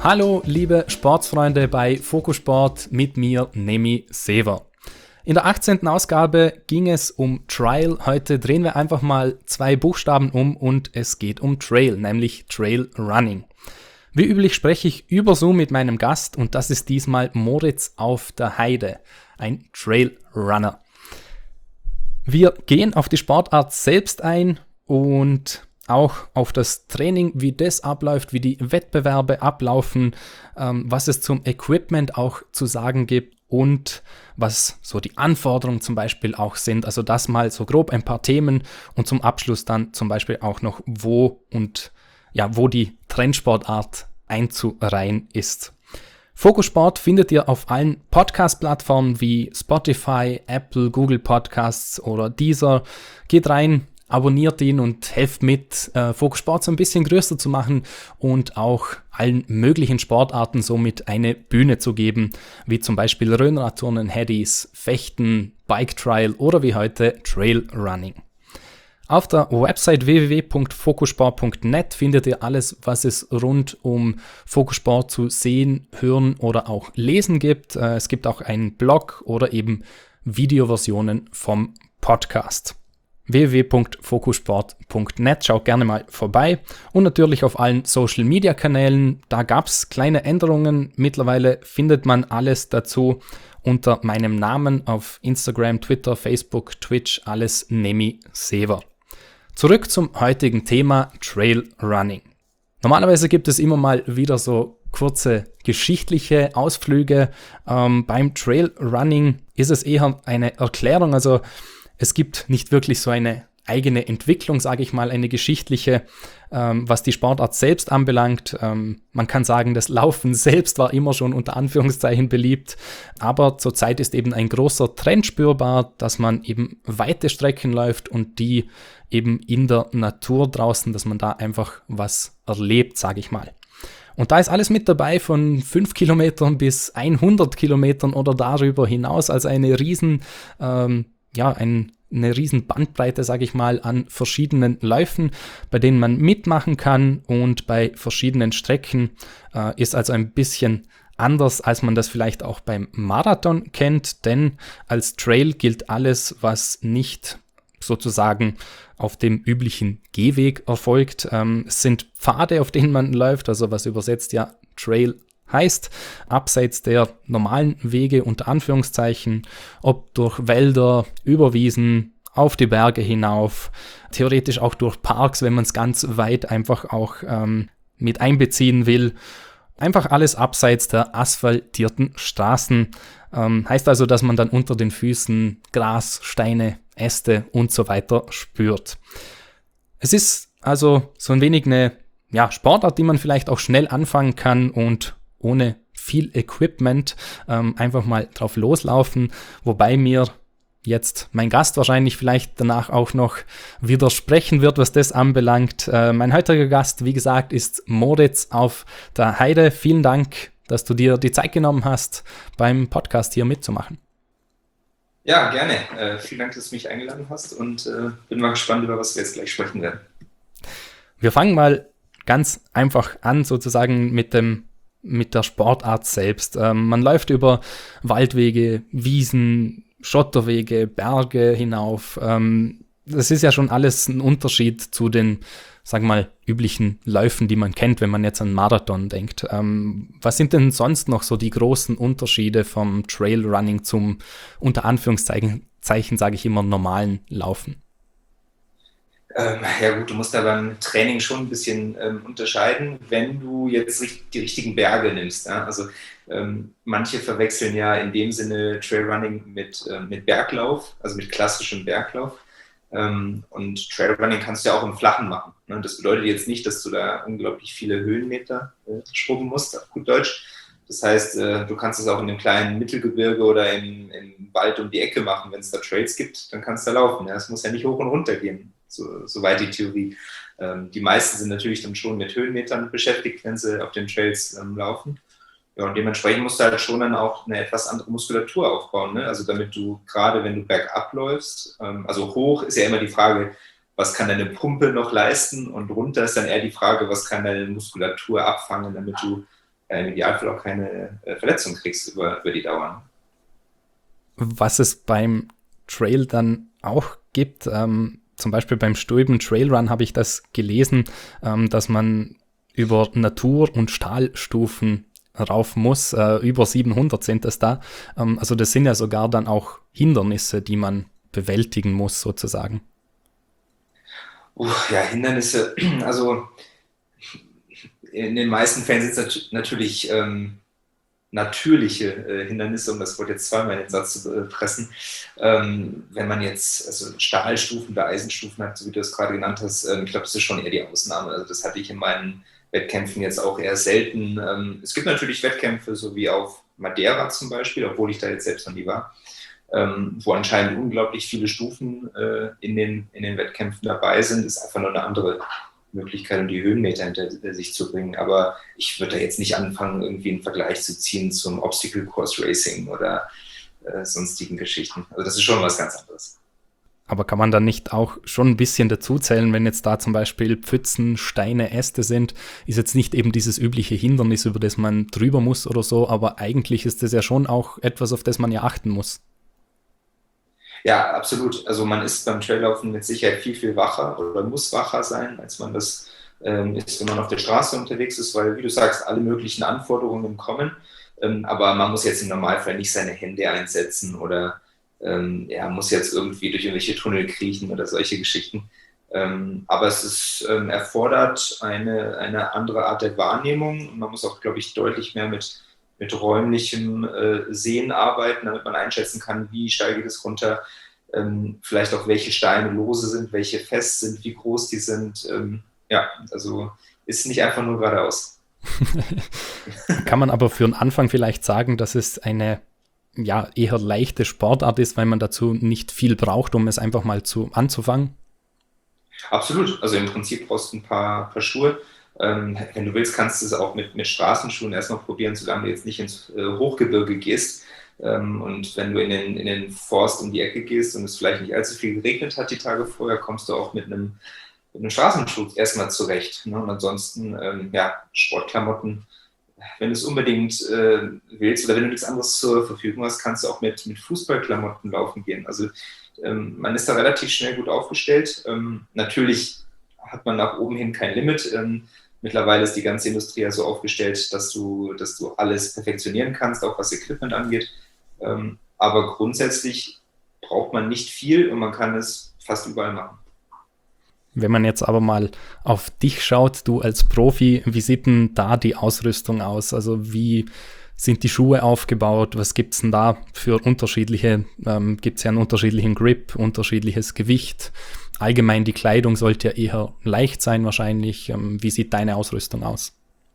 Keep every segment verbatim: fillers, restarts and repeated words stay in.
Hallo liebe Sportsfreunde bei Fokusport mit mir, Nemi Sever. In der achtzehnten Ausgabe ging es um Trial. Heute drehen wir einfach mal zwei Buchstaben um und es geht um Trail, nämlich Trail Running. Wie üblich spreche ich über Zoom mit meinem Gast und das ist diesmal Moritz auf der Heide, ein Trail Runner. Wir gehen auf die Sportart selbst ein und auch auf das Training, wie das abläuft, wie die Wettbewerbe ablaufen, ähm, was es zum Equipment auch zu sagen gibt und was so die Anforderungen zum Beispiel auch sind. Also das mal so grob ein paar Themen und zum Abschluss dann zum Beispiel auch noch, wo und ja, wo die Trendsportart einzureihen ist. Fokusport findet ihr auf allen Podcast-Plattformen wie Spotify, Apple, Google Podcasts oder Deezer. Geht rein, abonniert ihn und helft mit, äh, Fokusport so ein bisschen größer zu machen und auch allen möglichen Sportarten somit eine Bühne zu geben, wie zum Beispiel Röhnradturnen, Headies, Fechten, Bike Trial oder wie heute Trail Running. Auf der Website w w w punkt fokusport punkt net findet ihr alles, was es rund um Fokusport zu sehen, hören oder auch lesen gibt. Äh, es gibt auch einen Blog oder eben Videoversionen vom Podcast. w w w punkt fokusport punkt net, schaut gerne mal vorbei und natürlich auf allen Social Media Kanälen, da gab es kleine Änderungen, mittlerweile findet man alles dazu unter meinem Namen auf Instagram, Twitter, Facebook, Twitch, alles Nemi Sever. Zurück zum heutigen Thema Trail Running. Normalerweise gibt es immer mal wieder so kurze geschichtliche Ausflüge. Ähm, beim Trail Running ist es eher eine Erklärung, also es gibt nicht wirklich so eine eigene Entwicklung, sage ich mal, eine geschichtliche, ähm, was die Sportart selbst anbelangt. Ähm, man kann sagen, das Laufen selbst war immer schon unter Anführungszeichen beliebt, aber zurzeit ist eben ein großer Trend spürbar, dass man eben weite Strecken läuft und die eben in der Natur draußen, dass man da einfach was erlebt, sage ich mal. Und da ist alles mit dabei, von fünf Kilometern bis hundert Kilometern oder darüber hinaus, also eine riesen ähm, ja, ein, eine riesen Bandbreite, sage ich mal, an verschiedenen Läufen, bei denen man mitmachen kann und bei verschiedenen Strecken äh, ist also ein bisschen anders, als man das vielleicht auch beim Marathon kennt, denn als Trail gilt alles, was nicht sozusagen auf dem üblichen Gehweg erfolgt. Ähm, es sind Pfade, auf denen man läuft, also was übersetzt ja Trail heißt, abseits der normalen Wege unter Anführungszeichen, ob durch Wälder, über Wiesen, auf die Berge hinauf, theoretisch auch durch Parks, wenn man es ganz weit einfach auch ähm, mit einbeziehen will. Einfach alles abseits der asphaltierten Straßen. Ähm, heißt also, dass man dann unter den Füßen Gras, Steine, Äste und so weiter spürt. Es ist also so ein wenig eine ja, Sportart, die man vielleicht auch schnell anfangen kann und ohne viel Equipment ähm, einfach mal drauf loslaufen, wobei mir jetzt mein Gast wahrscheinlich vielleicht danach auch noch widersprechen wird, was das anbelangt. Äh, mein heutiger Gast, wie gesagt, ist Moritz auf der Heide. Vielen Dank, dass du dir die Zeit genommen hast, beim Podcast hier mitzumachen. Ja, gerne. Äh, vielen Dank, dass du mich eingeladen hast und äh, bin mal gespannt, über was wir jetzt gleich sprechen werden. Wir fangen mal ganz einfach an, sozusagen mit dem mit der Sportart selbst. Ähm, man läuft über Waldwege, Wiesen, Schotterwege, Berge hinauf. Ähm, das ist ja schon alles ein Unterschied zu den, sagen wir mal, üblichen Läufen, die man kennt, wenn man jetzt an Marathon denkt. Ähm, was sind denn sonst noch so die großen Unterschiede vom Trailrunning zum, unter Anführungszeichen, Zeichen, sage ich immer, normalen Laufen? Ähm, ja gut, du musst da beim Training schon ein bisschen ähm, unterscheiden, wenn du jetzt die richtigen Berge nimmst. Ja? Also ähm, manche verwechseln ja in dem Sinne Trailrunning mit, äh, mit Berglauf, also mit klassischem Berglauf. Ähm, und Trailrunning kannst du ja auch im Flachen machen. Ne? Das bedeutet jetzt nicht, dass du da unglaublich viele Höhenmeter äh, schrubben musst, auf gut Deutsch. Das heißt, äh, du kannst es auch in einem kleinen Mittelgebirge oder im, im Wald um die Ecke machen. Wenn es da Trails gibt, dann kannst du da laufen. Es muss ja nicht hoch und runter gehen, so, soweit die Theorie. Ähm, die meisten sind natürlich dann schon mit Höhenmetern beschäftigt, wenn sie auf den Trails ähm, laufen. Ja, und dementsprechend musst du halt schon dann auch eine etwas andere Muskulatur aufbauen. Ne? Also damit du, gerade wenn du bergab läufst, ähm, also hoch ist ja immer die Frage, was kann deine Pumpe noch leisten? Und runter ist dann eher die Frage, was kann deine Muskulatur abfangen, damit du äh, im Idealfall auch keine äh, Verletzung kriegst über, über die Dauer. Was es beim Trail dann auch gibt, ähm, zum Beispiel beim Stuyben Trailrun habe ich das gelesen, ähm, dass man über Natur- und Stahlstufen rauf muss. Äh, über siebenhundert sind das da. Ähm, also das sind ja sogar dann auch Hindernisse, die man bewältigen muss, sozusagen. Uh, ja, Hindernisse, also in den meisten Fällen sind es nat natürlich ähm, natürliche äh, Hindernisse, um das Wort jetzt zweimal in den Satz zu äh, pressen. Ähm, wenn man jetzt also Stahlstufen oder Eisenstufen hat, so wie du es gerade genannt hast, ähm, ich glaube, das ist schon eher die Ausnahme. Also das hatte ich in meinen Wettkämpfen jetzt auch eher selten. Ähm, es gibt natürlich Wettkämpfe, so wie auf Madeira zum Beispiel, obwohl ich da jetzt selbst noch nie war, ähm, wo anscheinend unglaublich viele Stufen äh, in, den, in den Wettkämpfen dabei sind. Das ist einfach nur eine andere Möglichkeit, um die Höhenmeter hinter sich zu bringen. Aber ich würde da jetzt nicht anfangen, irgendwie einen Vergleich zu ziehen zum Obstacle Course Racing oder äh, sonstigen Geschichten. Also das ist schon was ganz anderes. Aber kann man dann nicht auch schon ein bisschen dazu zählen, wenn jetzt da zum Beispiel Pfützen, Steine, Äste sind, ist jetzt nicht eben dieses übliche Hindernis, über das man drüber muss oder so, aber eigentlich ist das ja schon auch etwas, auf das man ja achten muss. Ja, absolut. Also man ist beim Traillaufen mit Sicherheit viel, viel wacher oder muss wacher sein, als man das ähm, ist, wenn man auf der Straße unterwegs ist, weil, wie du sagst, alle möglichen Anforderungen kommen. Ähm, aber man muss jetzt im Normalfall nicht seine Hände einsetzen oder ähm, ja, muss jetzt irgendwie durch irgendwelche Tunnel kriechen oder solche Geschichten. Ähm, aber es ist, ähm, erfordert eine, eine andere Art der Wahrnehmung und man muss auch, glaube ich, deutlich mehr mit mit räumlichem äh, Sehen arbeiten, damit man einschätzen kann, wie steil geht es runter, ähm, vielleicht auch welche Steine lose sind, welche fest sind, wie groß die sind. Ähm, ja, also ist nicht einfach nur geradeaus. Kann man aber für den Anfang vielleicht sagen, dass es eine ja, eher leichte Sportart ist, weil man dazu nicht viel braucht, um es einfach mal zu, anzufangen? Absolut. Also im Prinzip brauchst du ein paar, paar Schuhe. Ähm, wenn du willst, kannst du es auch mit, mit Straßenschuhen erstmal probieren, solange du jetzt nicht ins äh, Hochgebirge gehst. Ähm, und wenn du in den, in den Forst um die Ecke gehst und es vielleicht nicht allzu viel geregnet hat die Tage vorher, kommst du auch mit einem, mit einem Straßenschuh erstmal zurecht. Ne? Und ansonsten, ähm, ja, Sportklamotten. Wenn du es unbedingt äh, willst oder wenn du nichts anderes zur Verfügung hast, kannst du auch mit, mit Fußballklamotten laufen gehen. Also ähm, man ist da relativ schnell gut aufgestellt. Ähm, natürlich hat man nach oben hin kein Limit. Ähm, mittlerweile ist die ganze Industrie ja so aufgestellt, dass du, dass du alles perfektionieren kannst, auch was Equipment angeht. Ähm, aber grundsätzlich braucht man nicht viel und man kann es fast überall machen. Wenn man jetzt aber mal auf dich schaut, du als Profi, wie sieht denn da die Ausrüstung aus? Also wie sind die Schuhe aufgebaut? Was gibt es denn da für unterschiedliche, ähm, gibt es ja einen unterschiedlichen Grip, unterschiedliches Gewicht? Allgemein die Kleidung sollte ja eher leicht sein wahrscheinlich. Ähm, wie sieht deine Ausrüstung aus?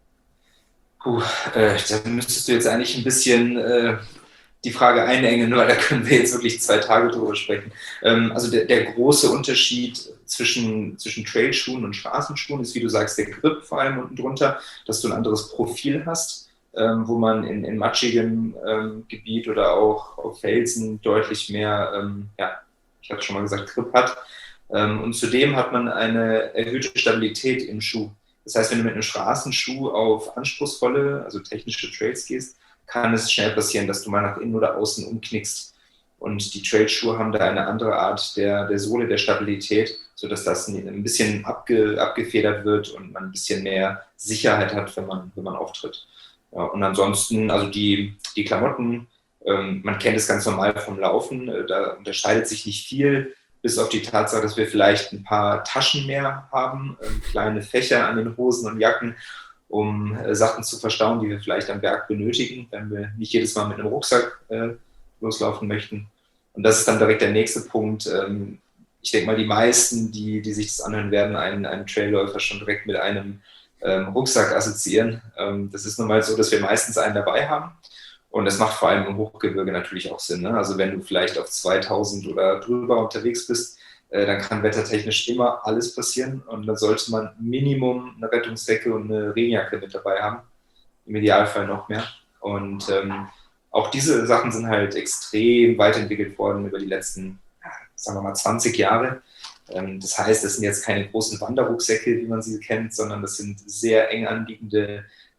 Puh, äh, da müsstest du jetzt eigentlich ein bisschen äh, die Frage einengen, weil da können wir jetzt wirklich zwei Tage drüber sprechen. Ähm, also der, der große Unterschied zwischen, zwischen Trailschuhen und Straßenschuhen ist, wie du sagst, der Grip vor allem unten drunter, dass du ein anderes Profil hast, ähm, wo man in, in matschigem ähm, Gebiet oder auch auf Felsen deutlich mehr, ähm, ja, ich hatte schon mal gesagt, Grip hat. Ähm, und zudem hat man eine erhöhte Stabilität im Schuh. Das heißt, wenn du mit einem Straßenschuh auf anspruchsvolle, also technische Trails gehst, kann es schnell passieren, dass du mal nach innen oder außen umknickst. Und die Trailschuhe haben da eine andere Art der, der Sohle, der Stabilität, sodass das ein bisschen abge, abgefedert wird und man ein bisschen mehr Sicherheit hat, wenn man, wenn man auftritt. Ja, und ansonsten, also die, die Klamotten, ähm, man kennt es ganz normal vom Laufen, äh, da unterscheidet sich nicht viel, bis auf die Tatsache, dass wir vielleicht ein paar Taschen mehr haben, ähm, kleine Fächer an den Hosen und Jacken, um äh, Sachen zu verstauen, die wir vielleicht am Berg benötigen, wenn wir nicht jedes Mal mit einem Rucksack äh, loslaufen möchten. Und das ist dann direkt der nächste Punkt. Ähm, ich denke mal, die meisten, die, die sich das anhören, werden einen, einen Trailläufer schon direkt mit einem ähm, Rucksack assoziieren. Ähm, das ist nun mal so, dass wir meistens einen dabei haben. Und das macht vor allem im Hochgebirge natürlich auch Sinn. Ne? Also wenn du vielleicht auf zweitausend oder drüber unterwegs bist, äh, dann kann wettertechnisch immer alles passieren. Und dann sollte man Minimum eine Rettungsdecke und eine Regenjacke mit dabei haben. Im Idealfall noch mehr. Und ähm, auch diese Sachen sind halt extrem weiterentwickelt worden über die letzten, sagen wir mal, zwanzig Jahre. Ähm, das heißt, das sind jetzt keine großen Wanderrucksäcke, wie man sie kennt, sondern das sind sehr eng anliegende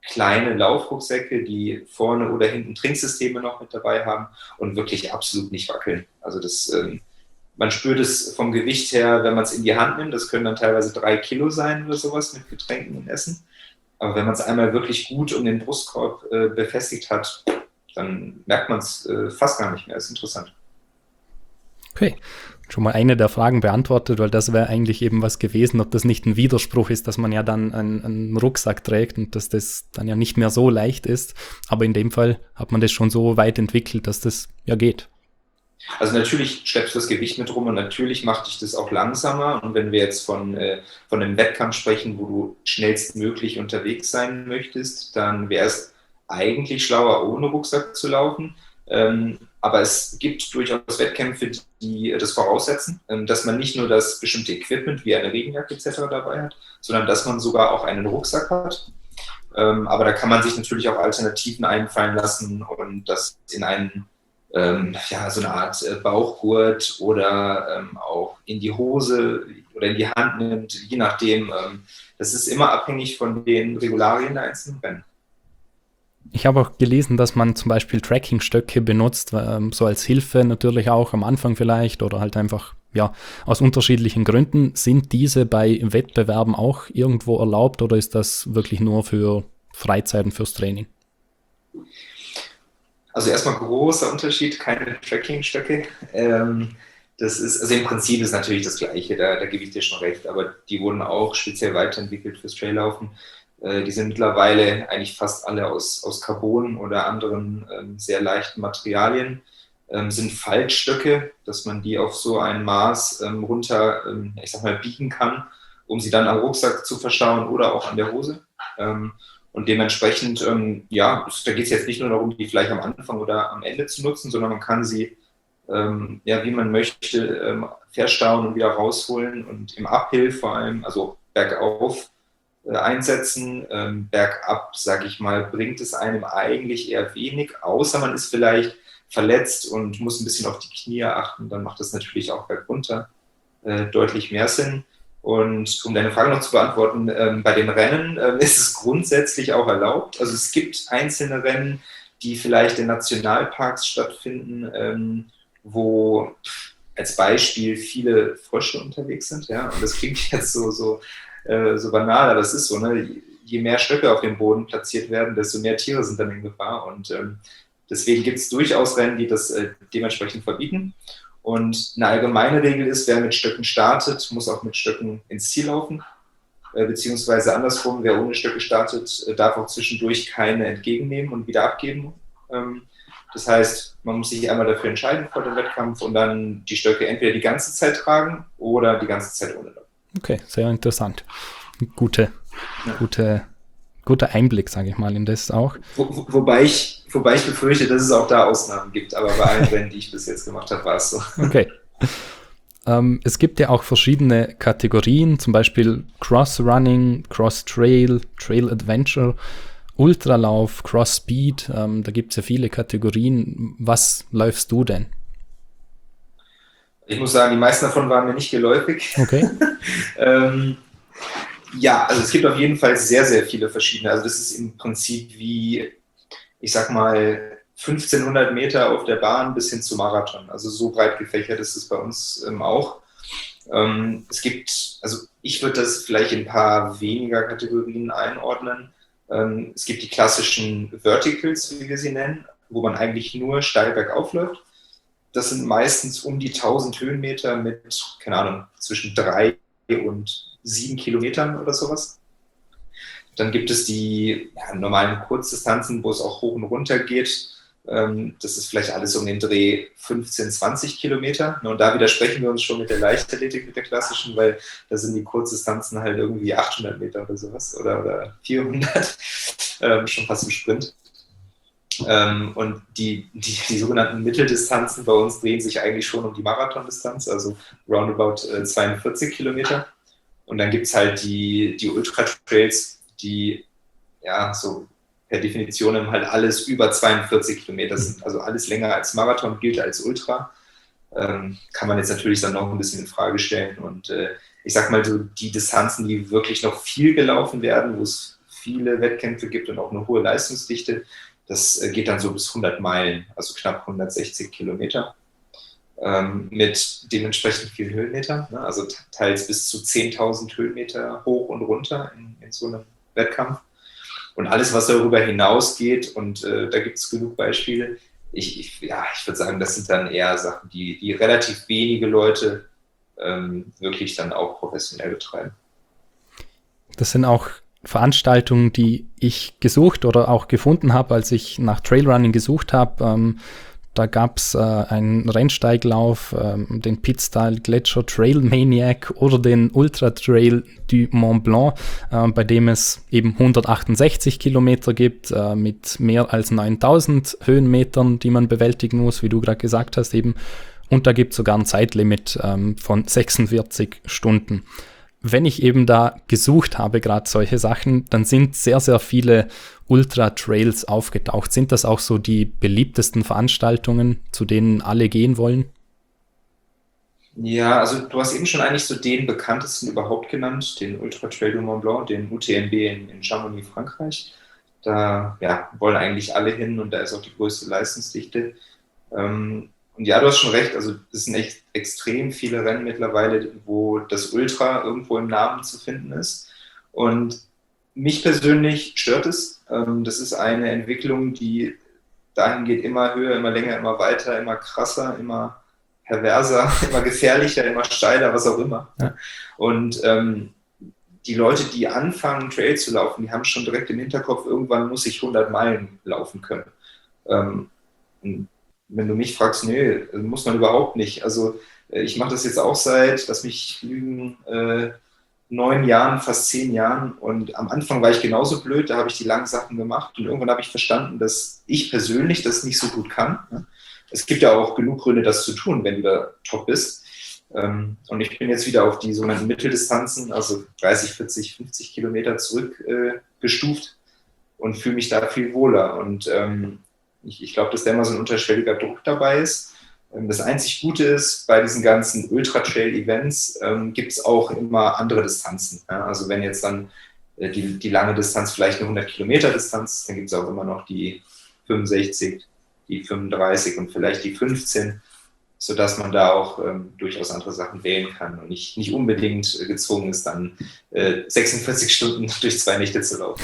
kleine Laufrucksäcke, die vorne oder hinten Trinksysteme noch mit dabei haben und wirklich absolut nicht wackeln. Also das, ähm, man spürt es vom Gewicht her, wenn man es in die Hand nimmt. Das können dann teilweise drei Kilo sein oder sowas mit Getränken und Essen. Aber wenn man es einmal wirklich gut um den Brustkorb äh, befestigt hat, dann merkt man es äh, fast gar nicht mehr. Das ist interessant. Okay, schon mal eine der Fragen beantwortet, weil das wäre eigentlich eben was gewesen, ob das nicht ein Widerspruch ist, dass man ja dann einen, einen Rucksack trägt und dass das dann ja nicht mehr so leicht ist. Aber in dem Fall hat man das schon so weit entwickelt, dass das ja geht. Also natürlich schleppst du das Gewicht mit rum und natürlich macht dich das auch langsamer. Und wenn wir jetzt von, äh, von einem Wettkampf sprechen, wo du schnellstmöglich unterwegs sein möchtest, dann wäre es eigentlich schlauer, ohne Rucksack zu laufen. Ähm, aber es gibt durchaus Wettkämpfe, die das voraussetzen, ähm, dass man nicht nur das bestimmte Equipment wie eine Regenjacke et cetera dabei hat, sondern dass man sogar auch einen Rucksack hat. Ähm, aber da kann man sich natürlich auch Alternativen einfallen lassen und das in einen Ähm, ja, so eine Art äh, Bauchgurt oder ähm, auch in die Hose oder in die Hand nimmt, je nachdem. Ähm, das ist immer abhängig von den Regularien der einzelnen Rennen. Ich habe auch gelesen, dass man zum Beispiel Trekkingstöcke benutzt, ähm, so als Hilfe natürlich auch am Anfang vielleicht oder halt einfach, ja, aus unterschiedlichen Gründen. Sind diese bei Wettbewerben auch irgendwo erlaubt oder ist das wirklich nur für Freizeiten, fürs Training? Also erstmal großer Unterschied, keine Trekkingstöcke. Ähm, das ist, also im Prinzip ist natürlich das Gleiche, da, da gebe ich dir schon recht, aber die wurden auch speziell weiterentwickelt fürs Traillaufen. Äh, die sind mittlerweile eigentlich fast alle aus, aus Carbon oder anderen ähm, sehr leichten Materialien. Ähm, sind Faltstöcke, dass man die auf so ein Maß ähm, runter, ähm, ich sag mal, biegen kann, um sie dann am Rucksack zu verstauen oder auch an der Hose. Ähm, Und dementsprechend, ähm, ja, da geht es jetzt nicht nur darum, die vielleicht am Anfang oder am Ende zu nutzen, sondern man kann sie, ähm, ja, wie man möchte, ähm, verstauen und wieder rausholen und im Uphill vor allem, also bergauf, äh, einsetzen. Ähm, bergab, sage ich mal, bringt es einem eigentlich eher wenig, außer man ist vielleicht verletzt und muss ein bisschen auf die Knie achten, dann macht das natürlich auch bergunter äh, deutlich mehr Sinn. Und um deine Frage noch zu beantworten, ähm, bei den Rennen ähm, ist es grundsätzlich auch erlaubt. Also es gibt einzelne Rennen, die vielleicht in Nationalparks stattfinden, ähm, wo als Beispiel viele Frösche unterwegs sind. Ja? Und das klingt jetzt so, so, äh, so banal, aber es ist so, ne? Je mehr Stöcke auf dem Boden platziert werden, desto mehr Tiere sind dann in Gefahr. Und ähm, deswegen gibt es durchaus Rennen, die das äh, dementsprechend verbieten. Und eine allgemeine Regel ist, wer mit Stöcken startet, muss auch mit Stöcken ins Ziel laufen. Äh, beziehungsweise andersrum, wer ohne Stöcke startet, äh, darf auch zwischendurch keine entgegennehmen und wieder abgeben. Ähm, das heißt, man muss sich einmal dafür entscheiden vor dem Wettkampf und dann die Stöcke entweder die ganze Zeit tragen oder die ganze Zeit ohne laufen. Okay, sehr interessant. Gute, ja. gute, guter Einblick, sage ich mal, in das auch. Wo, wo, wobei, ich, wobei ich befürchte, dass es auch da Ausnahmen gibt, aber bei allen Rennen, die ich bis jetzt gemacht habe, war es so. Okay. Ähm, es gibt ja auch verschiedene Kategorien, zum Beispiel Cross-Running, Cross-Trail, Trail-Adventure, Ultralauf, Cross-Speed, ähm, da gibt es ja viele Kategorien. Was läufst du denn? Ich muss sagen, die meisten davon waren mir nicht geläufig. Okay. ähm, ja, also es gibt auf jeden Fall sehr, sehr viele verschiedene. Also das ist im Prinzip wie, ich sag mal, fünfzehnhundert Meter auf der Bahn bis hin zu Marathon. Also so breit gefächert ist es bei uns ähm, auch. Ähm, es gibt, also ich würde das vielleicht in ein paar weniger Kategorien einordnen. Ähm, es gibt die klassischen Verticals, wie wir sie nennen, wo man eigentlich nur steil bergauf läuft. Das sind meistens um die tausend Höhenmeter mit, keine Ahnung, zwischen drei und sieben Kilometern oder sowas. Dann gibt es die ja, normalen Kurzdistanzen, wo es auch hoch und runter geht. Ähm, das ist vielleicht alles um den Dreh fünfzehn, zwanzig Kilometer. Und da widersprechen wir uns schon mit der Leichtathletik, mit der klassischen, weil da sind die Kurzdistanzen halt irgendwie achthundert Meter oder sowas oder, oder vierhundert, ähm, schon fast im Sprint. Ähm, und die, die, die sogenannten Mitteldistanzen bei uns drehen sich eigentlich schon um die Marathondistanz, also roundabout äh, zweiundvierzig Kilometer. Und dann gibt es halt die, die Ultra-Trails, die ja so per Definition halt alles über zweiundvierzig Kilometer sind. Also alles länger als Marathon gilt als Ultra. Ähm, kann man jetzt natürlich dann noch ein bisschen in Frage stellen. Und äh, ich sag mal so, die Distanzen, die wirklich noch viel gelaufen werden, wo es viele Wettkämpfe gibt und auch eine hohe Leistungsdichte. Das äh, geht dann so bis hundert Meilen, also knapp hundertsechzig Kilometer. Ähm, mit dementsprechend vielen Höhenmetern, ne? Also teils bis zu zehntausend Höhenmeter hoch und runter in, in so einem Wettkampf. Und alles, was darüber hinausgeht, und äh, da gibt es genug Beispiele, ich, ich, ja, ich würde sagen, das sind dann eher Sachen, die, die relativ wenige Leute ähm, wirklich dann auch professionell betreiben. Das sind auch Veranstaltungen, die ich gesucht oder auch gefunden habe, als ich nach Trailrunning gesucht habe. Ähm, Da gab es äh, einen Rennsteiglauf, ähm, den Pitstyle Gletscher Trail Maniac oder den Ultra Trail du Mont Blanc, äh, bei dem es eben hundertachtundsechzig Kilometer gibt, äh, mit mehr als neuntausend Höhenmetern, die man bewältigen muss, wie du gerade gesagt hast eben. Und da gibt es sogar ein Zeitlimit ähm, von sechsundvierzig Stunden. Wenn ich eben da gesucht habe, gerade solche Sachen, dann sind sehr, sehr viele Ultra-Trails aufgetaucht. Sind das auch so die beliebtesten Veranstaltungen, zu denen alle gehen wollen? Ja, also du hast eben schon eigentlich so den bekanntesten überhaupt genannt, den Ultra Trail du Mont Blanc, den U T M B in, in Chamonix, Frankreich. Da ja, wollen eigentlich alle hin und da ist auch die größte Leistungsdichte. Ähm, Und ja, du hast schon recht, also es sind echt extrem viele Rennen mittlerweile, wo das Ultra irgendwo im Namen zu finden ist. Und mich persönlich stört es. Das ist eine Entwicklung, die dahin geht, immer höher, immer länger, immer weiter, immer krasser, immer perverser, immer gefährlicher, immer steiler, was auch immer. Ja. Und ähm, die Leute, die anfangen, Trail zu laufen, die haben schon direkt im Hinterkopf, irgendwann muss ich hundert Meilen laufen können. Ähm, Wenn du mich fragst, nee, muss man überhaupt nicht. Also ich mache das jetzt auch seit, lass mich lügen, äh, neun Jahren, fast zehn Jahren. Und am Anfang war ich genauso blöd, da habe ich die langen Sachen gemacht. Und irgendwann habe ich verstanden, dass ich persönlich das nicht so gut kann. Es gibt ja auch genug Gründe, das zu tun, wenn du da top bist. Ähm, und ich bin jetzt wieder auf die sogenannten Mitteldistanzen, also dreißig, vierzig, fünfzig Kilometer zurückgestuft äh, und fühle mich da viel wohler. Und ähm, Ich, ich glaube, dass da immer so ein unterschwelliger Druck dabei ist. Das einzig Gute ist, bei diesen ganzen Ultra-Trail-Events ähm, gibt es auch immer andere Distanzen. Ja? Also wenn jetzt dann äh, die, die lange Distanz vielleicht eine hundert Kilometer Distanz ist, dann gibt es auch immer noch die fünfundsechzig, die fünfunddreißig und vielleicht die fünfzehn, sodass man da auch ähm, durchaus andere Sachen wählen kann und nicht, nicht unbedingt äh, gezwungen ist, dann äh, sechsundvierzig Stunden durch zwei Nächte zu laufen.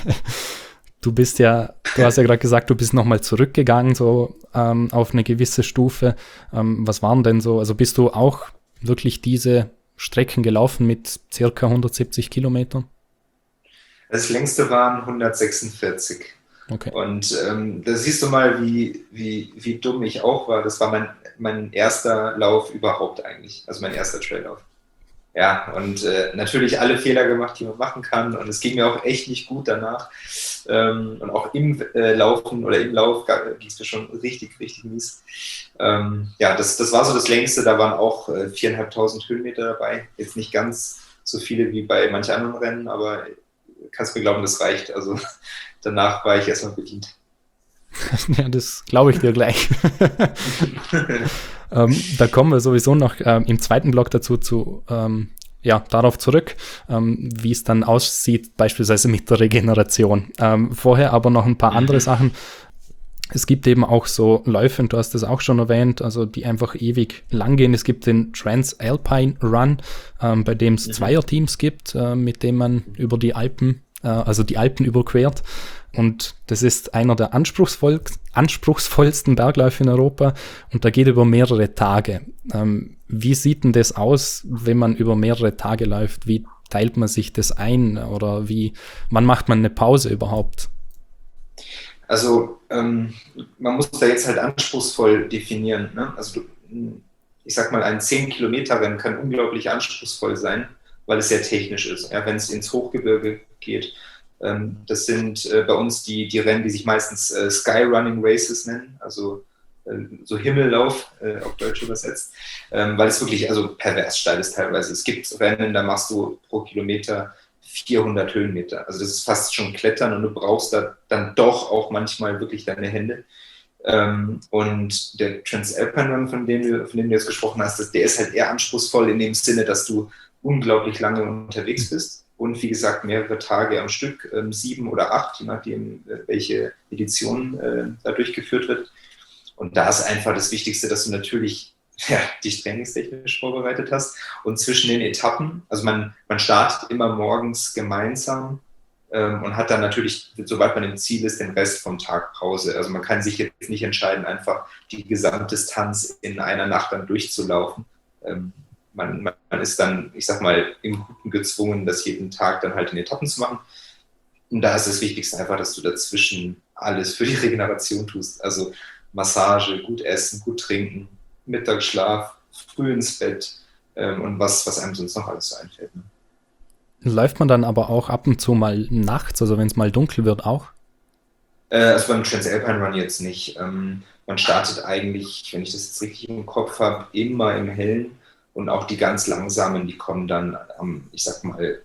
Du bist ja, du hast ja gerade gesagt, du bist nochmal zurückgegangen, so ähm, auf eine gewisse Stufe. Ähm, was waren denn so, also bist du auch wirklich diese Strecken gelaufen mit circa hundertsiebzig Kilometern? Das längste waren hundertsechsundvierzig. Okay. Und ähm, da siehst du mal, wie, wie, wie dumm ich auch war. Das war mein, mein erster Lauf überhaupt eigentlich, also mein erster Traillauf. Ja, und äh, natürlich alle Fehler gemacht, die man machen kann. Und es ging mir auch echt nicht gut danach. Ähm, und auch im äh, Laufen oder im Lauf ging es mir schon richtig, richtig mies. Ähm, ja, das, das war so das längste. Da waren auch äh, viertausendfünfhundert Höhenmeter dabei. Jetzt nicht ganz so viele wie bei manchen anderen Rennen, aber kannst mir glauben, das reicht. Also danach war ich erstmal bedient. Ja, das glaube ich dir gleich. ähm, da kommen wir sowieso noch ähm, im zweiten Block dazu zu, ähm, ja, darauf zurück, ähm, wie es dann aussieht, beispielsweise mit der Regeneration. Ähm, vorher aber noch ein paar andere Sachen. Es gibt eben auch so Läufe, und du hast das auch schon erwähnt, also die einfach ewig lang gehen. Es gibt den Transalpine Run, ähm, bei dem es mhm. Zweierteams gibt, äh, mit dem man über die Alpen, äh, also die Alpen überquert. Und das ist einer der anspruchsvoll, anspruchsvollsten Bergläufe in Europa und da geht über mehrere Tage. Ähm, wie sieht denn das aus, wenn man über mehrere Tage läuft? Wie teilt man sich das ein oder wie, wann macht man eine Pause überhaupt? Also ähm, man muss da jetzt halt anspruchsvoll definieren. Ne? Also du, ich sag mal, ein zehn Kilometer Rennen kann unglaublich anspruchsvoll sein, weil es sehr technisch ist, ja, wenn es ins Hochgebirge geht. Das sind äh, bei uns die, die Rennen, die sich meistens äh, Skyrunning Races nennen, also äh, so Himmellauf äh, auf Deutsch übersetzt, ähm, weil es wirklich also pervers steil ist teilweise. Es gibt Rennen, da machst du pro Kilometer vierhundert Höhenmeter. Also das ist fast schon Klettern und du brauchst da dann doch auch manchmal wirklich deine Hände. Ähm, und der Transalpine Run, von dem, du, von dem du jetzt gesprochen hast, der ist halt eher anspruchsvoll in dem Sinne, dass du unglaublich lange unterwegs bist und wie gesagt mehrere Tage am Stück, ähm, sieben oder acht, je nachdem, äh, welche Edition äh, da durchgeführt wird. Und da ist einfach das Wichtigste, dass du natürlich ja, dich trainingstechnisch vorbereitet hast und zwischen den Etappen, also man, man startet immer morgens gemeinsam ähm, und hat dann natürlich, sobald man im Ziel ist, den Rest vom Tag Pause. Also man kann sich jetzt nicht entscheiden, einfach die Gesamtdistanz in einer Nacht dann durchzulaufen. Ähm, man, man ist dann, ich sag mal, im Guten gezwungen, das jeden Tag dann halt in Etappen zu machen. Und da ist das Wichtigste einfach, dass du dazwischen alles für die Regeneration tust. Also Massage, gut essen, gut trinken, Mittagsschlaf, früh ins Bett ähm, und was, was einem sonst noch alles so einfällt. Ne? Läuft man dann aber auch ab und zu mal nachts, also wenn es mal dunkel wird auch? Äh, also beim Transalpine Run jetzt nicht. Ähm, man startet eigentlich, wenn ich das jetzt richtig im Kopf habe, immer im Hellen und auch die ganz langsamen, die kommen dann am, ich sag mal,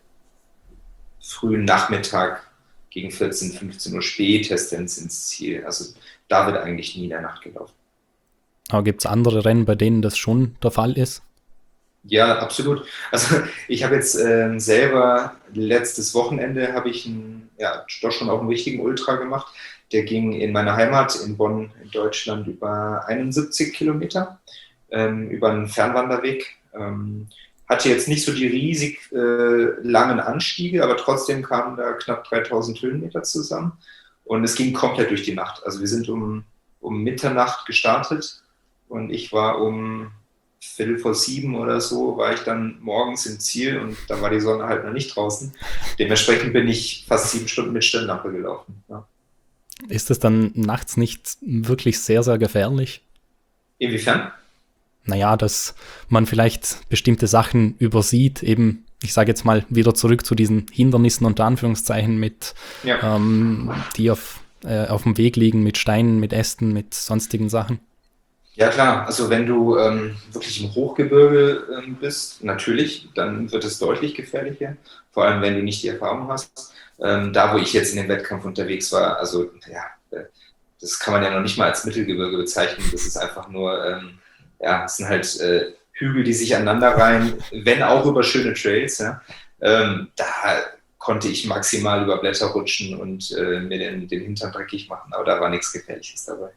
frühen Nachmittag gegen vierzehn, fünfzehn Uhr spätestens ins Ziel. Also da wird eigentlich nie in der Nacht gelaufen. Aber gibt es andere Rennen, bei denen das schon der Fall ist? Ja, absolut. Also ich habe jetzt ähm, selber letztes Wochenende habe ich ein, ja, doch schon auch einen richtigen Ultra gemacht. Der ging in meiner Heimat in Bonn in Deutschland über einundsiebzig Kilometer, ähm, über einen Fernwanderweg. Ähm, hatte jetzt nicht so die riesig äh, langen Anstiege, aber trotzdem kamen da knapp dreitausend Höhenmeter zusammen. Und es ging komplett durch die Nacht. Also wir sind um, um Mitternacht gestartet und ich war um Viertel vor sieben oder so, war ich dann morgens im Ziel und da war die Sonne halt noch nicht draußen. Dementsprechend bin ich fast sieben Stunden mit Stirnlampe gelaufen. Ja. Ist das dann nachts nicht wirklich sehr, sehr gefährlich? Inwiefern? Naja, dass man vielleicht bestimmte Sachen übersieht, eben, ich sage jetzt mal wieder zurück zu diesen Hindernissen unter Anführungszeichen, mit, ja. ähm, die auf, äh, auf dem Weg liegen, mit Steinen, mit Ästen, mit sonstigen Sachen. Ja klar, also wenn du ähm, wirklich im Hochgebirge ähm, bist, natürlich, dann wird es deutlich gefährlicher, vor allem wenn du nicht die Erfahrung hast. Ähm, da, wo ich jetzt in dem Wettkampf unterwegs war, also ja, äh, das kann man ja noch nicht mal als Mittelgebirge bezeichnen, das ist einfach nur, ähm, ja, es sind halt äh, Hügel, die sich aneinander reihen, wenn auch über schöne Trails, ja. Ähm, da konnte ich maximal über Blätter rutschen und äh, mir den, den Hintern dreckig machen, aber da war nichts Gefährliches dabei.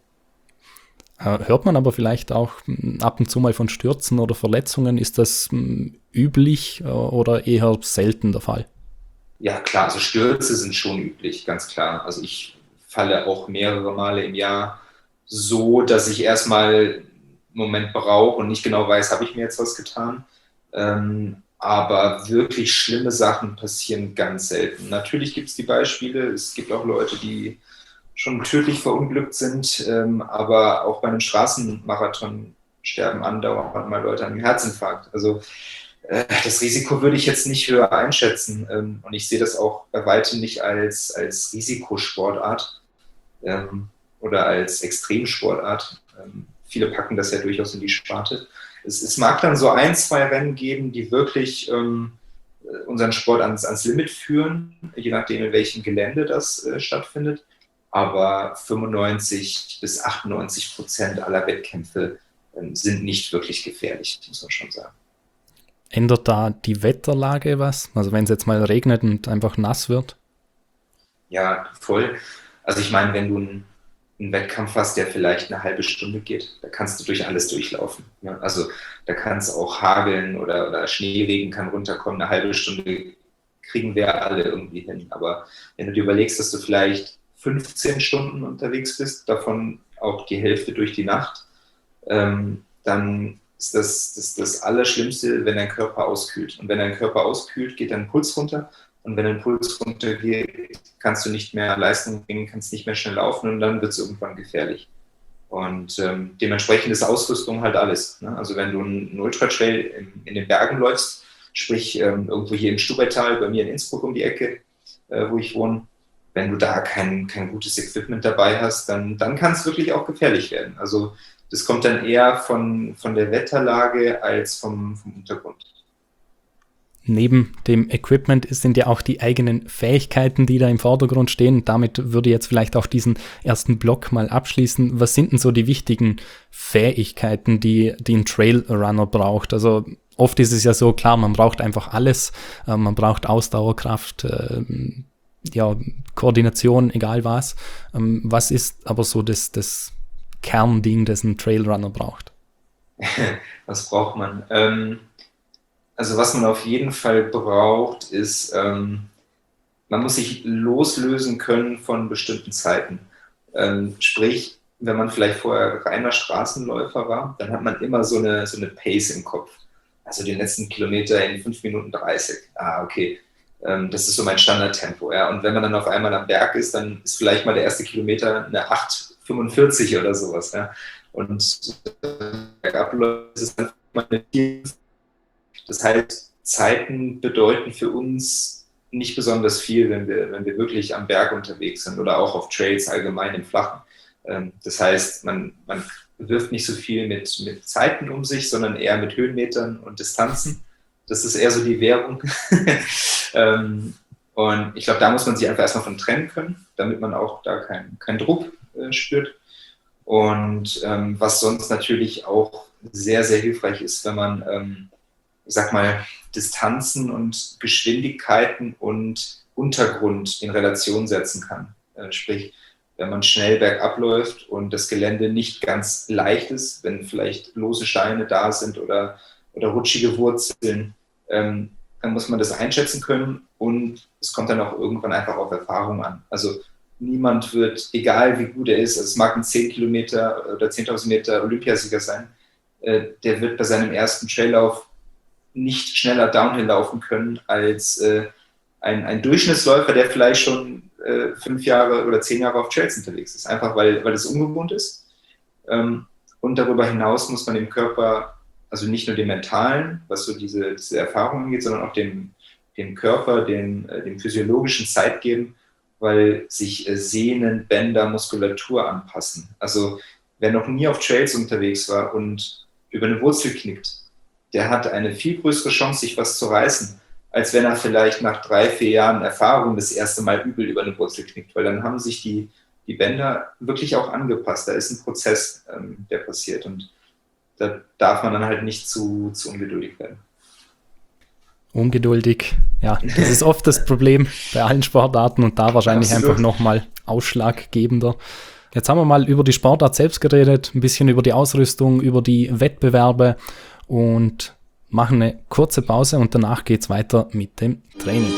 Hört man aber vielleicht auch ab und zu mal von Stürzen oder Verletzungen? Ist das üblich oder eher selten der Fall? Ja klar, also Stürze sind schon üblich, ganz klar. Also ich falle auch mehrere Male im Jahr so, dass ich erstmal einen Moment brauche und nicht genau weiß, habe ich mir jetzt was getan. Ähm, aber wirklich schlimme Sachen passieren ganz selten. Natürlich gibt es die Beispiele, es gibt auch Leute, die schon tödlich verunglückt sind, ähm, aber auch bei einem Straßenmarathon sterben andauernd mal Leute an einem Herzinfarkt. Also äh, das Risiko würde ich jetzt nicht höher einschätzen ähm, und ich sehe das auch bei weitem nicht als, als Risikosportart ähm, oder als Extremsportart. Ähm, viele packen das ja durchaus in die Sparte. Es, es mag dann so ein, zwei Rennen geben, die wirklich ähm, unseren Sport ans, ans Limit führen, je nachdem, in welchem Gelände das äh, stattfindet. Aber fünfundneunzig bis achtundneunzig Prozent aller Wettkämpfe ähm, sind nicht wirklich gefährlich, muss man schon sagen. Ändert da die Wetterlage was? Also wenn es jetzt mal regnet und einfach nass wird? Ja, voll. Also ich meine, wenn du einen, einen Wettkampf hast, der vielleicht eine halbe Stunde geht, da kannst du durch alles durchlaufen. Ja? Also da kann es auch hageln oder, oder Schneeregen kann runterkommen. Eine halbe Stunde kriegen wir alle irgendwie hin. Aber wenn du dir überlegst, dass du vielleicht fünfzehn Stunden unterwegs bist, davon auch die Hälfte durch die Nacht, ähm, dann ist das, das das Allerschlimmste, wenn dein Körper auskühlt. Und wenn dein Körper auskühlt, geht dein Puls runter. Und wenn dein Puls runtergeht, kannst du nicht mehr Leistung bringen, kannst nicht mehr schnell laufen und dann wird es irgendwann gefährlich. Und ähm, dementsprechend ist Ausrüstung halt alles. Ne? Also wenn du einen Ultra-Trail in, in den Bergen läufst, sprich ähm, irgendwo hier im Stubaital, bei mir in Innsbruck um die Ecke, äh, wo ich wohne, wenn du da kein, kein gutes Equipment dabei hast, dann, dann kann es wirklich auch gefährlich werden. Also das kommt dann eher von, von der Wetterlage als vom, vom Untergrund. Neben dem Equipment sind ja auch die eigenen Fähigkeiten, die da im Vordergrund stehen. Damit würde ich jetzt vielleicht auch diesen ersten Block mal abschließen. Was sind denn so die wichtigen Fähigkeiten, die, die ein Trailrunner braucht? Also oft ist es ja so, klar, man braucht einfach alles. Äh, man braucht Ausdauer, Kraft, äh, ja, Koordination, egal was. Ähm, was ist aber so das, das Kernding, das ein Trailrunner braucht? Was braucht man? Ähm, also was man auf jeden Fall braucht, ist, ähm, man muss sich loslösen können von bestimmten Zeiten. Ähm, sprich, wenn man vielleicht vorher reiner Straßenläufer war, dann hat man immer so eine, so eine Pace im Kopf. Also den letzten Kilometer in fünf Minuten dreißig. Ah, okay. Ähm, das ist so mein Standardtempo. Ja. Und wenn man dann auf einmal am Berg ist, dann ist vielleicht mal der erste Kilometer eine acht fünfundvierzig oder sowas. Ja. Und bergab ist es dann mal eine vier. Das heißt, Zeiten bedeuten für uns nicht besonders viel, wenn wir, wenn wir wirklich am Berg unterwegs sind oder auch auf Trails allgemein im Flachen. Ähm, das heißt, man, man wirft nicht so viel mit, mit Zeiten um sich, sondern eher mit Höhenmetern und Distanzen. Das ist eher so die Währung. ähm, und ich glaube, da muss man sich einfach erstmal von trennen können, damit man auch da keinen kein Druck äh, spürt. Und ähm, was sonst natürlich auch sehr, sehr hilfreich ist, wenn man, ähm, ich sag mal, Distanzen und Geschwindigkeiten und Untergrund in Relation setzen kann. Äh, sprich, wenn man schnell bergab läuft und das Gelände nicht ganz leicht ist, wenn vielleicht lose Steine da sind oder, oder rutschige Wurzeln, ähm, dann muss man das einschätzen können und es kommt dann auch irgendwann einfach auf Erfahrung an. Also niemand wird, egal wie gut er ist, also es mag ein zehn Kilometer oder zehntausend Meter Olympiasieger sein, äh, der wird bei seinem ersten Traillauf nicht schneller Downhill laufen können als äh, ein, ein Durchschnittsläufer, der vielleicht schon äh, fünf Jahre oder zehn Jahre auf Trails unterwegs ist. Einfach weil, weil es ungewohnt ist. Ähm, und darüber hinaus muss man dem Körper, also nicht nur dem Mentalen, was so diese, diese Erfahrung angeht, sondern auch dem, dem Körper, dem, äh, dem physiologischen Zeit geben, weil sich äh, Sehnen, Bänder, Muskulatur anpassen. Also wer noch nie auf Trails unterwegs war und über eine Wurzel knickt, der hat eine viel größere Chance, sich was zu reißen, als wenn er vielleicht nach drei, vier Jahren Erfahrung das erste Mal übel über eine Wurzel knickt, weil dann haben sich die, die Bänder wirklich auch angepasst. Da ist ein Prozess, ähm, der passiert und da darf man dann halt nicht zu, zu ungeduldig werden. Ungeduldig, ja, das ist oft das Problem bei allen Sportarten und da wahrscheinlich Absolut. Einfach nochmal ausschlaggebender. Jetzt haben wir mal über die Sportart selbst geredet, ein bisschen über die Ausrüstung, über die Wettbewerbe und machen eine kurze Pause und danach geht es weiter mit dem Training.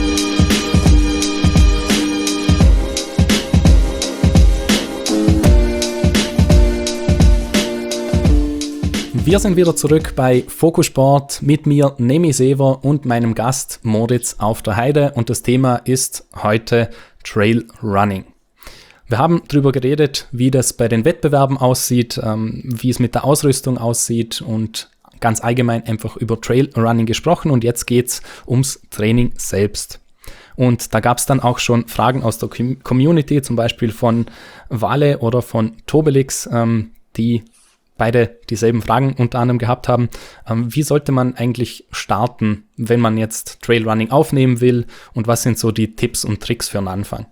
Wir sind wieder zurück bei Fokus Sport mit mir, Nemi Sever und meinem Gast Moritz auf der Heide und das Thema ist heute Trail Running. Wir haben darüber geredet, wie das bei den Wettbewerben aussieht, ähm, wie es mit der Ausrüstung aussieht und ganz allgemein einfach über Trail Running gesprochen und jetzt geht's ums Training selbst. Und da gab es dann auch schon Fragen aus der Community, zum Beispiel von Wale oder von Tobelix, ähm, die beide dieselben Fragen unter anderem gehabt haben. Ähm, wie sollte man eigentlich starten, wenn man jetzt Trail Running aufnehmen will und was sind so die Tipps und Tricks für einen Anfang?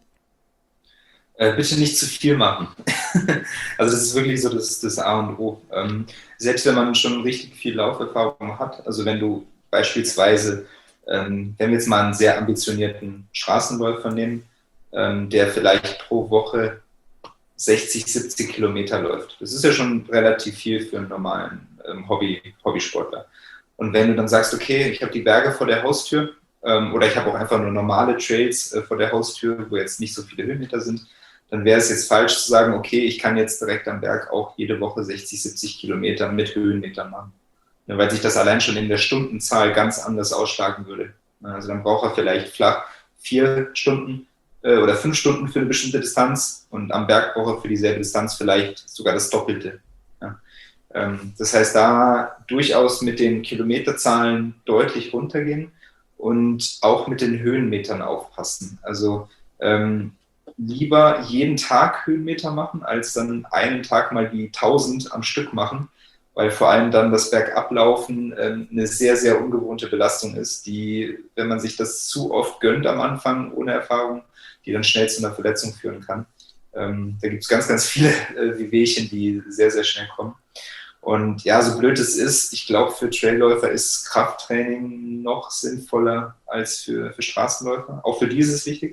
Äh, bitte nicht zu viel machen. Also das ist wirklich so das, das A und O. Ähm, selbst wenn man schon richtig viel Lauferfahrung hat, also wenn du beispielsweise, ähm, wenn wir jetzt mal einen sehr ambitionierten Straßenläufer nehmen, ähm, der vielleicht pro Woche sechzig, siebzig Kilometer läuft. Das ist ja schon relativ viel für einen normalen ähm, Hobby, Hobbysportler. Und wenn du dann sagst, okay, ich habe die Berge vor der Haustür ähm, oder ich habe auch einfach nur normale Trails äh, vor der Haustür, wo jetzt nicht so viele Höhenmeter sind, dann wäre es jetzt falsch zu sagen, okay, ich kann jetzt direkt am Berg auch jede Woche sechzig, siebzig Kilometer mit Höhenmetern machen. Ja, weil sich das allein schon in der Stundenzahl ganz anders ausschlagen würde. Also dann braucht er vielleicht flach vier Stunden äh, oder fünf Stunden für eine bestimmte Distanz und am Berg braucht er für dieselbe Distanz vielleicht sogar das Doppelte. Ja. Ähm, das heißt, da durchaus mit den Kilometerzahlen deutlich runtergehen und auch mit den Höhenmetern aufpassen. Also ähm, lieber jeden Tag Höhenmeter machen, als dann einen Tag mal die tausend am Stück machen, weil vor allem dann das Bergablaufen äh, eine sehr, sehr ungewohnte Belastung ist, die, wenn man sich das zu oft gönnt am Anfang ohne Erfahrung, die dann schnell zu einer Verletzung führen kann. Ähm, da gibt es ganz, ganz viele äh, Wehwehchen, die sehr, sehr schnell kommen. Und ja, so blöd es ist, ich glaube, für Trailläufer ist Krafttraining noch sinnvoller als für, für Straßenläufer. Auch für die ist es wichtig.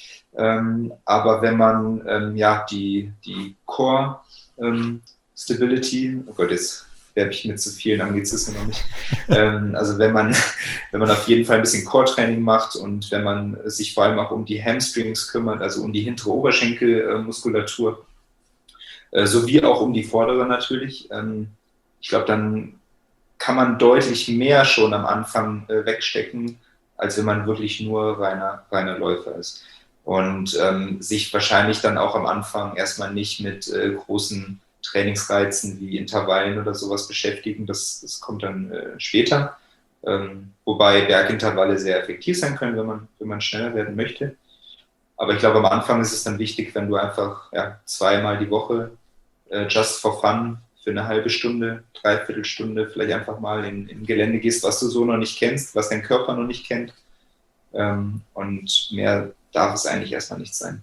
Ähm, aber wenn man ähm, ja die, die Core ähm, Stability, oh Gott, jetzt werbe ich mit zu vielen Anglizismen noch nicht. ähm, also wenn man, wenn man auf jeden Fall ein bisschen Core-Training macht und wenn man sich vor allem auch um die Hamstrings kümmert, also um die hintere Oberschenkelmuskulatur, äh, sowie auch um die vordere natürlich, ähm, ich glaube, dann kann man deutlich mehr schon am Anfang äh, wegstecken, als wenn man wirklich nur reiner, reiner Läufer ist. Und ähm, sich wahrscheinlich dann auch am Anfang erstmal nicht mit äh, großen Trainingsreizen wie Intervallen oder sowas beschäftigen. Das, das kommt dann äh, später. Ähm, wobei Bergintervalle sehr effektiv sein können, wenn man, wenn man schneller werden möchte. Aber ich glaube, am Anfang ist es dann wichtig, wenn du einfach ja, zweimal die Woche äh, just for fun für eine halbe Stunde, dreiviertel Stunde vielleicht einfach mal in, in Gelände gehst, was du so noch nicht kennst, was dein Körper noch nicht kennt. Ähm, und mehr darf es eigentlich erstmal nicht sein.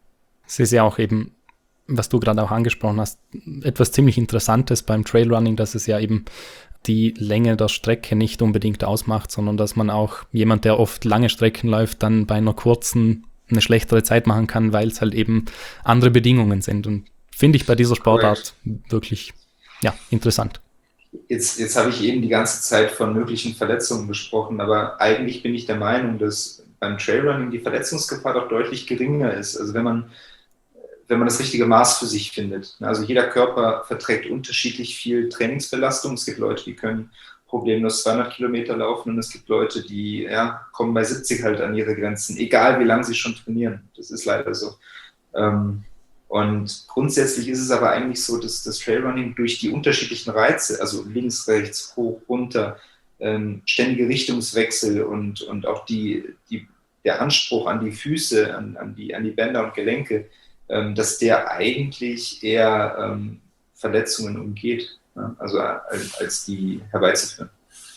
Es ist ja auch eben, was du gerade auch angesprochen hast, etwas ziemlich Interessantes beim Trailrunning, dass es ja eben die Länge der Strecke nicht unbedingt ausmacht, sondern dass man auch jemand, der oft lange Strecken läuft, dann bei einer kurzen eine schlechtere Zeit machen kann, weil es halt eben andere Bedingungen sind. Und finde ich bei dieser Sportart Correct. wirklich ja, interessant. Jetzt, jetzt habe ich eben die ganze Zeit von möglichen Verletzungen gesprochen, aber eigentlich bin ich der Meinung, dass beim Trailrunning die Verletzungsgefahr doch deutlich geringer ist. Also wenn man, wenn man das richtige Maß für sich findet. Also jeder Körper verträgt unterschiedlich viel Trainingsbelastung. Es gibt Leute, die können problemlos zweihundert Kilometer laufen und es gibt Leute, die ja, kommen bei siebzig halt an ihre Grenzen, egal wie lange sie schon trainieren. Das ist leider so. Ähm, Und grundsätzlich ist es aber eigentlich so, dass das Trailrunning durch die unterschiedlichen Reize, also links, rechts, hoch, runter, ähm, ständige Richtungswechsel und, und auch die, die, der Anspruch an die Füße, an, an, die, an die Bänder und Gelenke, ähm, dass der eigentlich eher ähm, Verletzungen umgeht, ne? Also als, als die herbeizuführen.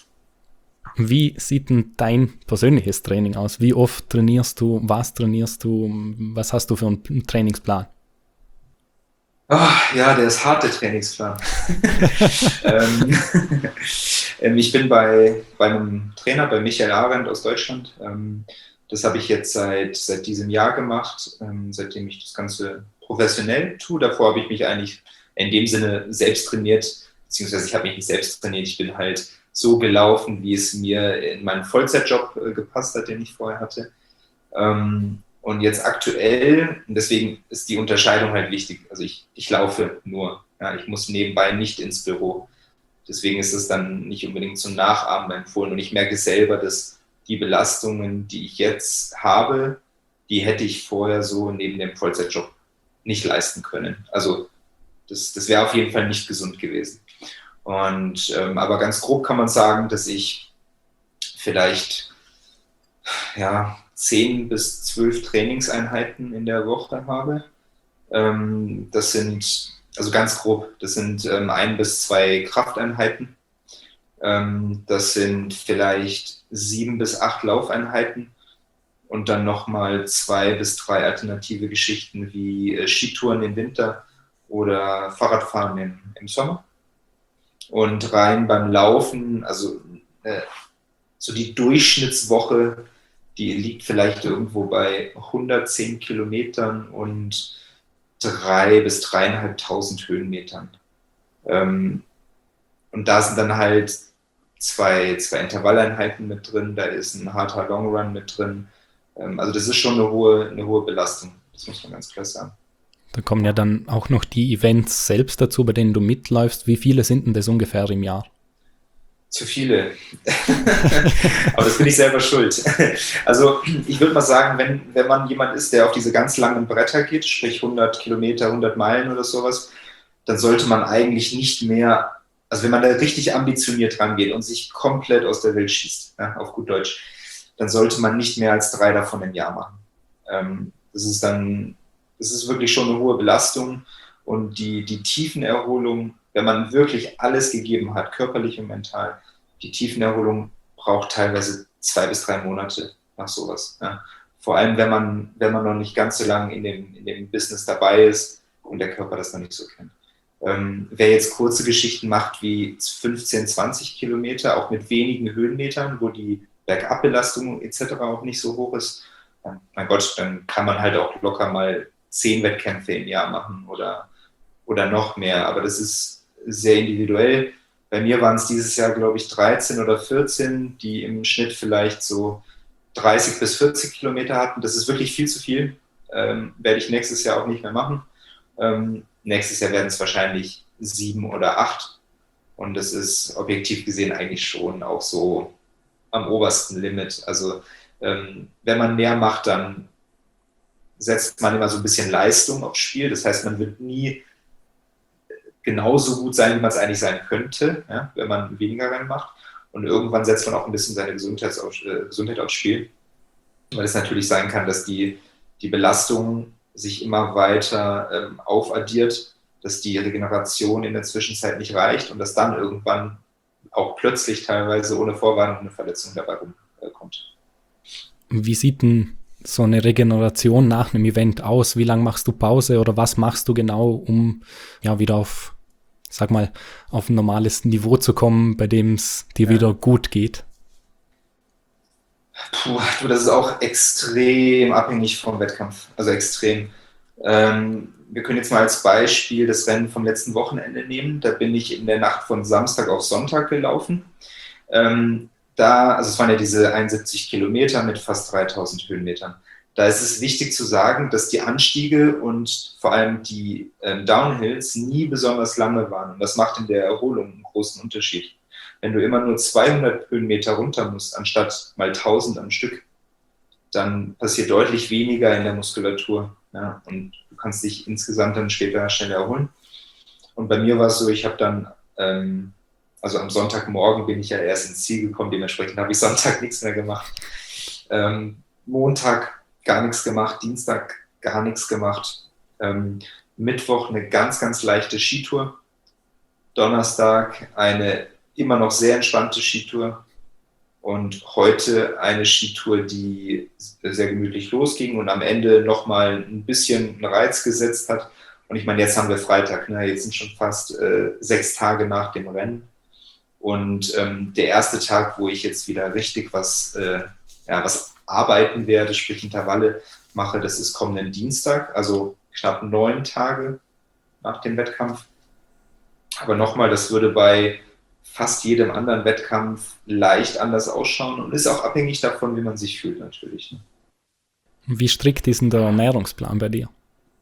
Wie sieht denn dein persönliches Training aus? Wie oft trainierst du? Was trainierst du? Was hast du für einen Trainingsplan? Oh, ja, der ist hart, der Trainingsplan. ähm, ich bin bei, bei einem Trainer, bei Michael Arendt aus Deutschland. Ähm, das habe ich jetzt seit, seit diesem Jahr gemacht, ähm, seitdem ich das Ganze professionell tue. Davor habe ich mich eigentlich in dem Sinne selbst trainiert, beziehungsweise ich habe mich nicht selbst trainiert. Ich bin halt so gelaufen, wie es mir in meinen Vollzeitjob äh, gepasst hat, den ich vorher hatte. Ähm, Und jetzt aktuell, und deswegen ist die Unterscheidung halt wichtig, also ich, ich laufe nur, ja, ich muss nebenbei nicht ins Büro. Deswegen ist es dann nicht unbedingt zum Nachahmen empfohlen. Und ich merke selber, dass die Belastungen, die ich jetzt habe, die hätte ich vorher so neben dem Vollzeitjob nicht leisten können. Also das, das wäre auf jeden Fall nicht gesund gewesen. Und ähm, aber ganz grob kann man sagen, dass ich vielleicht ja zehn bis zwölf Trainingseinheiten in der Woche habe. Ähm, das sind, also ganz grob, das sind ähm, ein bis zwei Krafteinheiten. Ähm, das sind vielleicht sieben bis acht Laufeinheiten und dann nochmal zwei bis drei alternative Geschichten wie äh, Skitouren im Winter oder Fahrradfahren im, im Sommer. Und rein beim Laufen, also äh, so die Durchschnittswoche, die liegt vielleicht irgendwo bei hundertzehn Kilometern und drei bis dreieinhalbtausend Höhenmetern. Ähm, und da sind dann halt zwei, zwei Intervalleinheiten mit drin, da ist ein harter Long Run mit drin. Ähm, also das ist schon eine hohe, eine hohe Belastung, das muss man ganz klar sagen. Da kommen ja dann auch noch die Events selbst dazu, bei denen du mitläufst. Wie viele sind denn das ungefähr im Jahr? Zu viele. Aber das bin ich selber schuld. Also ich würde mal sagen, wenn, wenn man jemand ist, der auf diese ganz langen Bretter geht, sprich hundert Kilometer, hundert Meilen oder sowas, dann sollte man eigentlich nicht mehr, also wenn man da richtig ambitioniert rangeht und sich komplett aus der Welt schießt, ja, auf gut Deutsch, dann sollte man nicht mehr als drei davon im Jahr machen. Ähm, das ist dann, das ist wirklich schon eine hohe Belastung und die, die Tiefenerholung, wenn man wirklich alles gegeben hat, körperlich und mental, die Tiefenerholung braucht teilweise zwei bis drei Monate nach sowas. Ja. Vor allem, wenn man, wenn man noch nicht ganz so lange in dem, in dem Business dabei ist und der Körper das noch nicht so kennt. Ähm, wer jetzt kurze Geschichten macht wie fünfzehn, zwanzig Kilometer, auch mit wenigen Höhenmetern, wo die Bergabbelastung et cetera auch nicht so hoch ist, dann, mein Gott, dann kann man halt auch locker mal zehn Wettkämpfe im Jahr machen oder, oder noch mehr. Aber das ist sehr individuell. Bei mir waren es dieses Jahr, glaube ich, dreizehn oder vierzehn, die im Schnitt vielleicht so dreißig bis vierzig Kilometer hatten. Das ist wirklich viel zu viel. Ähm, werde ich nächstes Jahr auch nicht mehr machen. Ähm, nächstes Jahr werden es wahrscheinlich sieben oder acht. Und das ist objektiv gesehen eigentlich schon auch so am obersten Limit. Also ähm, wenn man mehr macht, dann setzt man immer so ein bisschen Leistung aufs Spiel. Das heißt, man wird nie genauso gut sein, wie man es eigentlich sein könnte, ja, wenn man weniger Rennen macht. Und irgendwann setzt man auch ein bisschen seine Gesundheit aufs, äh, Gesundheit aufs Spiel. Weil es natürlich sein kann, dass die, die Belastung sich immer weiter ähm, aufaddiert, dass die Regeneration in der Zwischenzeit nicht reicht und dass dann irgendwann auch plötzlich teilweise ohne Vorwarnung eine Verletzung dabei rumkommt. Wie sieht denn so eine Regeneration nach einem Event aus? Wie lange machst du Pause oder was machst du genau, um ja wieder auf, sag mal, auf ein normales Niveau zu kommen, bei dem es dir ja. wieder gut geht? Puh, du, das ist auch extrem abhängig vom Wettkampf, also extrem. Ähm, wir können jetzt mal als Beispiel das Rennen vom letzten Wochenende nehmen. Da bin ich in der Nacht von Samstag auf Sonntag gelaufen. Ähm, da, also es waren ja diese einundsiebzig Kilometer mit fast dreitausend Höhenmetern. Da ist es wichtig zu sagen, dass die Anstiege und vor allem die ähm, Downhills nie besonders lange waren. Und das macht in der Erholung einen großen Unterschied. Wenn du immer nur zweihundert Höhenmeter runter musst, anstatt mal tausend am Stück, dann passiert deutlich weniger in der Muskulatur. Ja, und du kannst dich insgesamt dann später schneller erholen. Und bei mir war es so, ich habe dann, ähm, also am Sonntagmorgen bin ich ja erst ins Ziel gekommen, dementsprechend habe ich Sonntag nichts mehr gemacht. Ähm, Montag gar nichts gemacht, Dienstag gar nichts gemacht. Ähm, Mittwoch eine ganz, ganz leichte Skitour. Donnerstag eine immer noch sehr entspannte Skitour. Und heute eine Skitour, die sehr gemütlich losging und am Ende nochmal ein bisschen einen Reiz gesetzt hat. Und ich meine, jetzt haben wir Freitag, ne? Jetzt sind schon fast äh, sechs Tage nach dem Rennen. Und ähm, der erste Tag, wo ich jetzt wieder richtig was, äh, ja, was arbeiten werde, sprich Intervalle mache, das ist kommenden Dienstag, also knapp neun Tage nach dem Wettkampf. Aber nochmal, das würde bei fast jedem anderen Wettkampf leicht anders ausschauen und ist auch abhängig davon, wie man sich fühlt natürlich. Wie strikt ist denn der Ernährungsplan bei dir?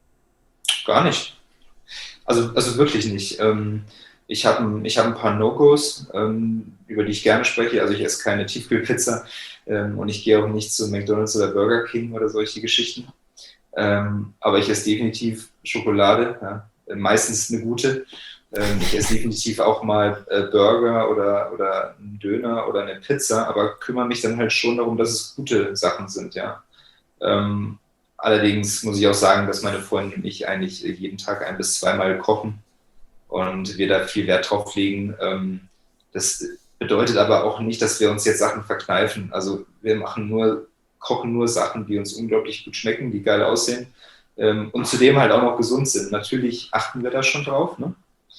Gar nicht. Also, also wirklich nicht. Ähm, ich habe ich hab ein paar No-Gos, ähm, über die ich gerne spreche. Also ich esse keine Tiefkühlpizza ähm, und ich gehe auch nicht zu McDonald's oder Burger King oder solche Geschichten. Ähm, aber ich esse definitiv Schokolade, ja, meistens eine gute. Ich esse definitiv auch mal äh, Burger oder, oder einen Döner oder eine Pizza, aber kümmere mich dann halt schon darum, dass es gute Sachen sind, ja. Ähm, allerdings muss ich auch sagen, dass meine Freundin und ich eigentlich jeden Tag ein- bis zweimal kochen und wir da viel Wert drauf legen. Ähm, das bedeutet aber auch nicht, dass wir uns jetzt Sachen verkneifen. Also wir machen nur, kochen nur Sachen, die uns unglaublich gut schmecken, die geil aussehen ähm, und zudem halt auch noch gesund sind. Natürlich achten wir da schon drauf, ne?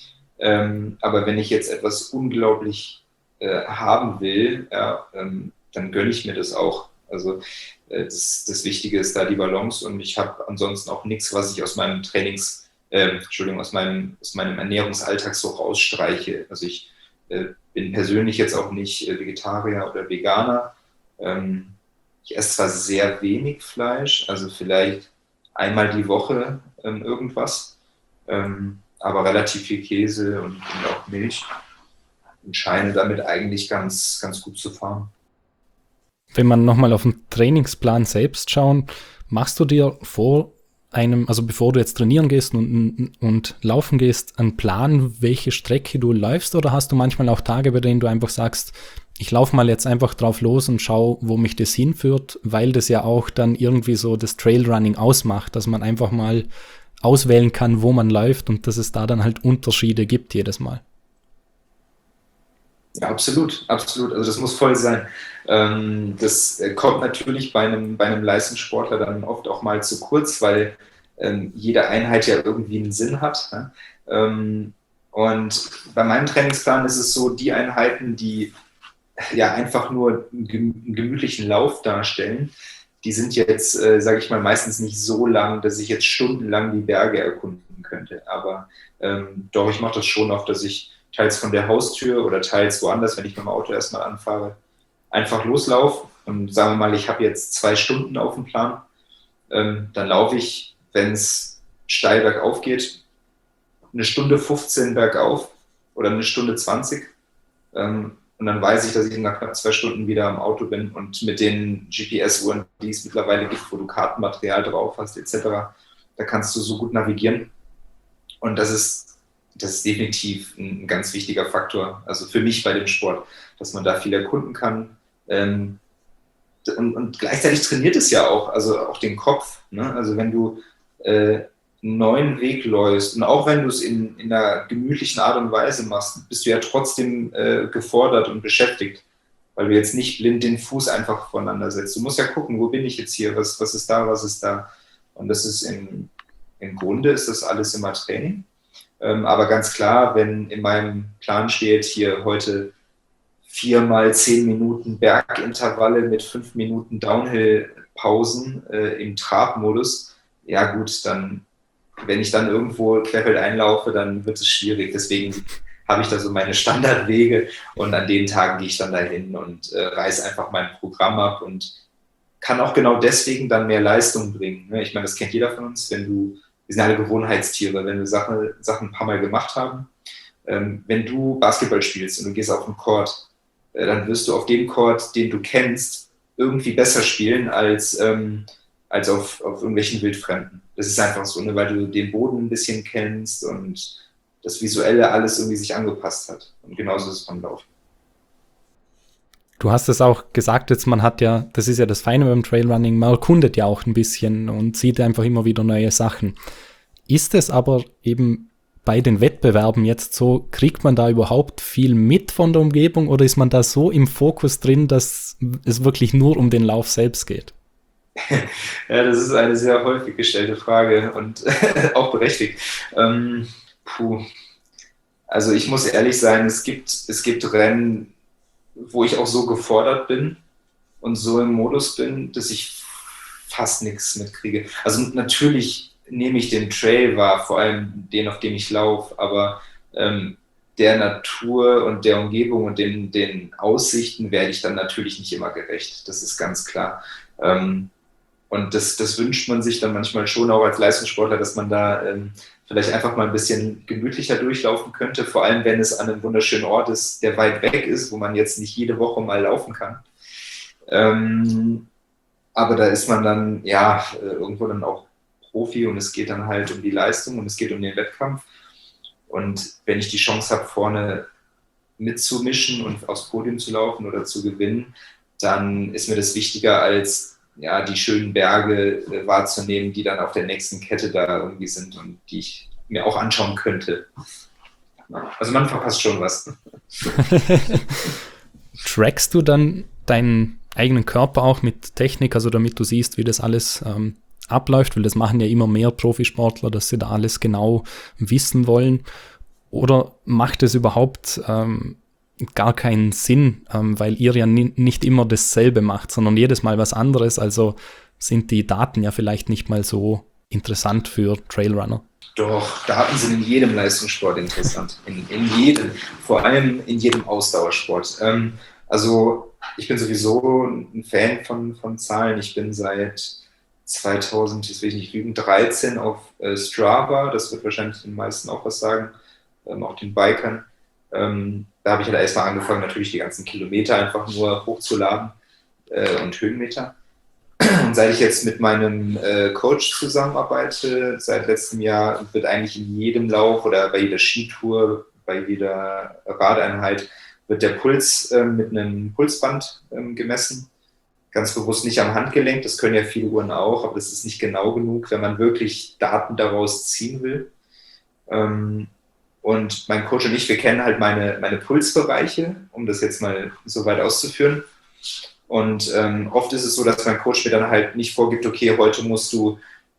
Ähm, aber wenn ich jetzt etwas unglaublich äh, haben will, ja, ähm, dann gönne ich mir das auch. Also äh, das, das Wichtige ist da die Balance und ich habe ansonsten auch nichts, was ich aus meinem Trainings, äh, Entschuldigung, aus meinem, aus meinem Ernährungsalltag so rausstreiche. Also ich äh, bin persönlich jetzt auch nicht äh, Vegetarier oder Veganer. Ähm, ich esse zwar sehr wenig Fleisch, also vielleicht einmal die Woche ähm, irgendwas, ähm, aber relativ viel Käse und, und auch Milch und scheine damit eigentlich ganz, ganz gut zu fahren. Wenn man nochmal auf den Trainingsplan selbst schauen, machst du dir vor einem, also bevor du jetzt trainieren gehst und, und laufen gehst, einen Plan, welche Strecke du läufst, oder hast du manchmal auch Tage, bei denen du einfach sagst, ich laufe mal jetzt einfach drauf los und schau, wo mich das hinführt, weil das ja auch dann irgendwie so das Trailrunning ausmacht, dass man einfach mal auswählen kann, wo man läuft und dass es da dann halt Unterschiede gibt jedes Mal. Ja, absolut, absolut. Also das muss voll sein. Ähm, das kommt natürlich bei einem, bei einem Leistungssportler dann oft auch mal zu kurz, weil ähm, jede Einheit ja irgendwie einen Sinn hat. Ne? Ähm, und bei meinem Trainingsplan ist es so, die Einheiten, die ja einfach nur einen gemütlichen Lauf darstellen, die sind jetzt, äh, sage ich mal, meistens nicht so lang, dass ich jetzt stundenlang die Berge erkunden könnte. Aber ähm, doch, ich mache das schon oft, dass ich teils von der Haustür oder teils woanders, wenn ich mit dem Auto erstmal anfahre, einfach loslaufe und sagen wir mal, ich habe jetzt zwei Stunden auf dem Plan, ähm, dann laufe ich, wenn es steil bergauf geht, eine Stunde fünfzehn bergauf oder eine Stunde zwanzig. Ähm, und dann weiß ich, dass ich nach knapp zwei Stunden wieder am Auto bin und mit den G P S-Uhren, die es mittlerweile gibt, wo du Kartenmaterial drauf hast, et cetera, da kannst du so gut navigieren. Und das ist, das ist definitiv ein, ein ganz wichtiger Faktor, also für mich bei dem Sport, dass man da viel erkunden kann. Ähm, und, und gleichzeitig trainiert es ja auch, also auch den Kopf. Ne? Also wenn du äh, einen neuen Weg läufst und auch wenn du es in, in einer gemütlichen Art und Weise machst, bist du ja trotzdem äh, gefordert und beschäftigt, weil du jetzt nicht blind den Fuß einfach voneinander setzt. Du musst ja gucken, wo bin ich jetzt hier, was, was ist da, was ist da. Und das ist im, im Grunde ist das alles immer Training. Ähm, aber ganz klar, wenn in meinem Plan steht, hier heute vier mal zehn Minuten Bergintervalle mit fünf Minuten Downhill-Pausen äh, im Trabmodus, ja gut, dann wenn ich dann irgendwo querfeld einlaufe, dann wird es schwierig. Deswegen habe ich da so meine Standardwege und an den Tagen gehe ich dann dahin und äh, reiße einfach mein Programm ab und kann auch genau deswegen dann mehr Leistung bringen. Ne? Ich meine, das kennt jeder von uns, wenn du, wir sind alle Gewohnheitstiere, wenn wir Sachen, Sachen ein paar Mal gemacht haben. Ähm, wenn du Basketball spielst und du gehst auf den Court, äh, dann wirst du auf dem Court, den du kennst, irgendwie besser spielen als, ähm, als auf, auf irgendwelchen Wildfremden. Das ist einfach so, ne, weil du den Boden ein bisschen kennst und das Visuelle alles irgendwie sich angepasst hat. Und genauso ist es beim Laufen. Du hast es auch gesagt, jetzt man hat ja, das ist ja das Feine beim Trailrunning, man erkundet ja auch ein bisschen und sieht einfach immer wieder neue Sachen. Ist es aber eben bei den Wettbewerben jetzt so, kriegt man da überhaupt viel mit von der Umgebung oder ist man da so im Fokus drin, dass es wirklich nur um den Lauf selbst geht? Ja, das ist eine sehr häufig gestellte Frage und auch berechtigt. Ähm, puh. Also ich muss ehrlich sein, es gibt, es gibt Rennen, wo ich auch so gefordert bin und so im Modus bin, dass ich fast nichts mitkriege. Also natürlich nehme ich den Trail wahr, vor allem den, auf dem ich laufe, aber ähm, der Natur und der Umgebung und den, den Aussichten werde ich dann natürlich nicht immer gerecht. Das ist ganz klar. Ähm, Und das, das wünscht man sich dann manchmal schon auch als Leistungssportler, dass man da ähm, vielleicht einfach mal ein bisschen gemütlicher durchlaufen könnte, vor allem wenn es an einem wunderschönen Ort ist, der weit weg ist, wo man jetzt nicht jede Woche mal laufen kann. Ähm, aber da ist man dann ja irgendwo dann auch Profi und es geht dann halt um die Leistung und es geht um den Wettkampf. Und wenn ich die Chance habe, vorne mitzumischen und aufs Podium zu laufen oder zu gewinnen, dann ist mir das wichtiger als ja, die schönen Berge äh, wahrzunehmen, die dann auf der nächsten Kette da irgendwie sind und die ich mir auch anschauen könnte. Also man verpasst schon was. Trackst du dann deinen eigenen Körper auch mit Technik, also damit du siehst, wie das alles ähm, abläuft, weil das machen ja immer mehr Profisportler, dass sie da alles genau wissen wollen. Oder macht es überhaupt ähm, gar keinen Sinn, ähm, weil ihr ja ni- nicht immer dasselbe macht, sondern jedes Mal was anderes, also sind die Daten ja vielleicht nicht mal so interessant für Trailrunner. Doch, Daten sind in jedem Leistungssport interessant, in, in jedem, vor allem in jedem Ausdauersport. Ähm, also ich bin sowieso ein Fan von, von Zahlen, ich bin seit zweitausend, das will ich nicht lügen, dreizehn auf äh, Strava, das wird wahrscheinlich den meisten auch was sagen, ähm, auch den Bikern. Ähm, da habe ich halt erstmal angefangen, natürlich die ganzen Kilometer einfach nur hochzuladen äh, und Höhenmeter. Und seit ich jetzt mit meinem äh, Coach zusammenarbeite, seit letztem Jahr, wird eigentlich in jedem Lauf oder bei jeder Skitour, bei jeder Radeinheit, wird der Puls äh, mit einem Pulsband ähm, gemessen. Ganz bewusst nicht am Handgelenk, das können ja viele Uhren auch, aber das ist nicht genau genug, wenn man wirklich Daten daraus ziehen will. Ähm, Und mein Coach und ich, wir kennen halt meine, meine Pulsbereiche, um das jetzt mal so weit auszuführen. Und ähm, oft ist es so, dass mein Coach mir dann halt nicht vorgibt, okay, heute musst du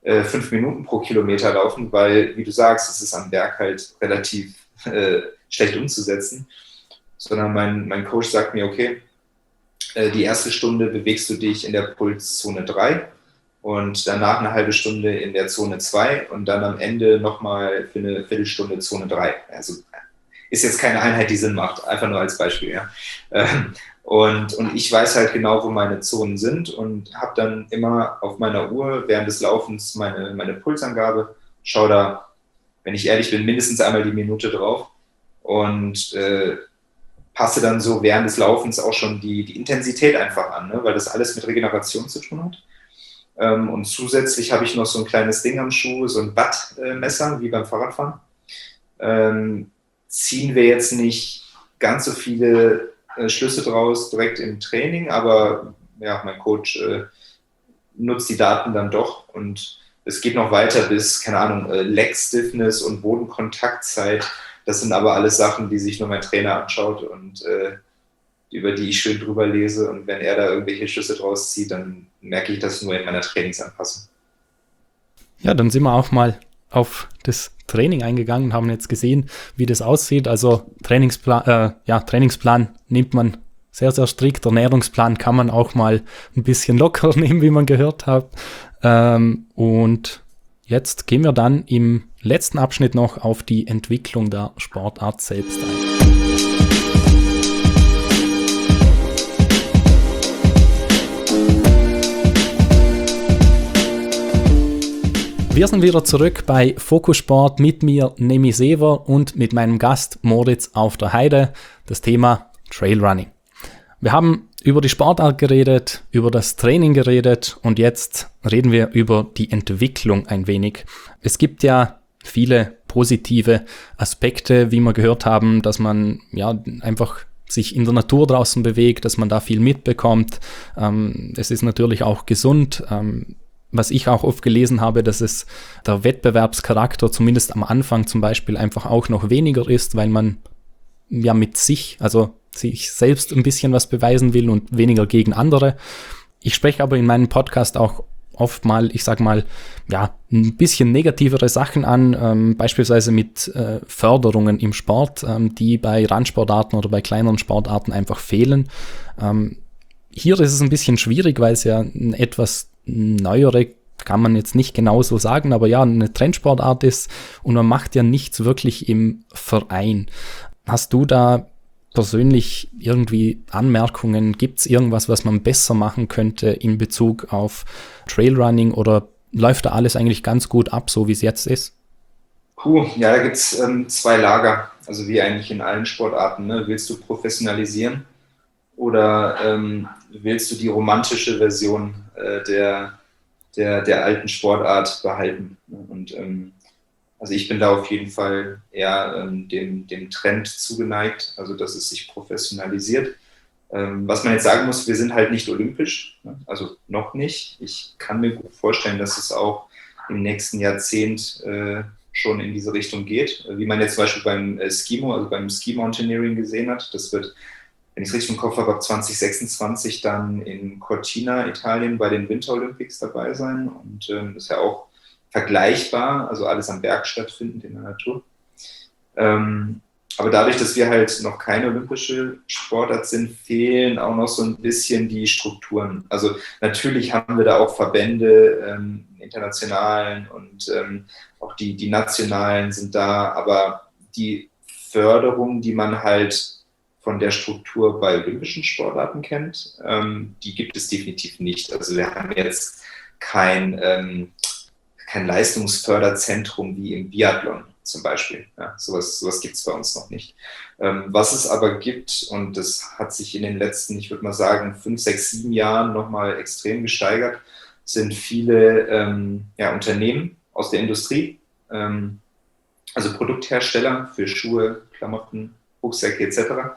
äh, fünf Minuten pro Kilometer laufen, weil, wie du sagst, es ist am Berg halt relativ äh, schlecht umzusetzen, sondern mein, mein Coach sagt mir, okay, äh, die erste Stunde bewegst du dich in der Pulszone drei und danach eine halbe Stunde in der Zone zwei und dann am Ende nochmal für eine Viertelstunde Zone drei. Also ist jetzt keine Einheit, die Sinn macht, einfach nur als Beispiel. Ja. Ähm, und, und ich weiß halt genau, wo meine Zonen sind und habe dann immer auf meiner Uhr während des Laufens meine, meine Pulsangabe, schaue da, wenn ich ehrlich bin, mindestens einmal die Minute drauf und äh, passe dann so während des Laufens auch schon die, die Intensität einfach an, ne? Weil das alles mit Regeneration zu tun hat. Ähm, und zusätzlich habe ich noch so ein kleines Ding am Schuh, so ein Wattmesser, wie beim Fahrradfahren. Ähm, ziehen wir jetzt nicht ganz so viele äh, Schlüsse draus direkt im Training, aber ja, mein Coach äh, nutzt die Daten dann doch und es geht noch weiter bis, keine Ahnung, äh, Leg Stiffness und Bodenkontaktzeit. Das sind aber alles Sachen, die sich nur mein Trainer anschaut und äh, über die ich schön drüber lese. Und wenn er da irgendwelche Schlüsse draus zieht, dann merke ich das nur in meiner Trainingsanpassung. Ja, dann sind wir auch mal auf das Training eingegangen und haben jetzt gesehen, wie das aussieht. Also Trainingsplan, äh, ja, Trainingsplan nimmt man sehr, sehr strikt. Ernährungsplan kann man auch mal ein bisschen locker nehmen, wie man gehört hat. Ähm, und jetzt gehen wir dann im letzten Abschnitt noch auf die Entwicklung der Sportart selbst ein. Wir sind wieder zurück bei Fokus Sport mit mir, Nemi Sever, und mit meinem Gast Moritz auf der Heide. Das Thema Trailrunning. Wir haben über die Sportart geredet, über das Training geredet und jetzt reden wir über die Entwicklung ein wenig. Es gibt ja viele positive Aspekte, wie wir gehört haben, dass man ja einfach sich in der Natur draußen bewegt, dass man da viel mitbekommt. Ähm, es ist natürlich auch gesund. Ähm, was ich auch oft gelesen habe, dass es der Wettbewerbscharakter zumindest am Anfang zum Beispiel einfach auch noch weniger ist, weil man ja mit sich, also sich selbst ein bisschen was beweisen will und weniger gegen andere. Ich spreche aber in meinem Podcast auch oft mal, ich sag mal, ja, ein bisschen negativere Sachen an, ähm, beispielsweise mit äh, Förderungen im Sport, ähm, die bei Randsportarten oder bei kleineren Sportarten einfach fehlen. Ähm, hier ist es ein bisschen schwierig, weil es ja ein etwas neuere, kann man jetzt nicht genau so sagen, aber ja, eine Trendsportart ist und man macht ja nichts wirklich im Verein. Hast du da persönlich irgendwie Anmerkungen? Gibt es irgendwas, was man besser machen könnte in Bezug auf Trailrunning oder läuft da alles eigentlich ganz gut ab, so wie es jetzt ist? Puh, ja, da gibt es ähm, zwei Lager, also wie eigentlich in allen Sportarten. Ne? Willst du professionalisieren oder ähm, willst du die romantische Version äh, der, der, der alten Sportart behalten? Und ähm, also ich bin da auf jeden Fall eher ähm, dem, dem Trend zugeneigt, also dass es sich professionalisiert. Ähm, was man jetzt sagen muss, wir sind halt nicht olympisch, ne? Also noch nicht. Ich kann mir gut vorstellen, dass es auch im nächsten Jahrzehnt äh, schon in diese Richtung geht. Wie man jetzt zum Beispiel beim äh, Skimo, also beim Ski Mountaineering gesehen hat. Das wird, wenn ich es richtig im Kopf habe, ab zwanzig sechsundzwanzig dann in Cortina, Italien, bei den Winter Olympics dabei sein. Und ähm, das ist ja auch vergleichbar, also alles am Berg stattfindend in der Natur. Ähm, aber dadurch, dass wir halt noch keine olympische Sportart sind, fehlen auch noch so ein bisschen die Strukturen. Also natürlich haben wir da auch Verbände, ähm, internationalen und ähm, auch die, die nationalen sind da, aber die Förderung, die man halt von der Struktur bei olympischen Sportarten kennt, ähm, die gibt es definitiv nicht. Also wir haben jetzt kein ähm, kein Leistungsförderzentrum wie im Biathlon zum Beispiel. Ja, sowas sowas gibt es bei uns noch nicht. Ähm, was es aber gibt, und das hat sich in den letzten, ich würde mal sagen, fünf, sechs, sieben Jahren nochmal extrem gesteigert, sind viele ähm, ja, Unternehmen aus der Industrie, ähm, also Produkthersteller für Schuhe, Klamotten, Rucksäcke et cetera,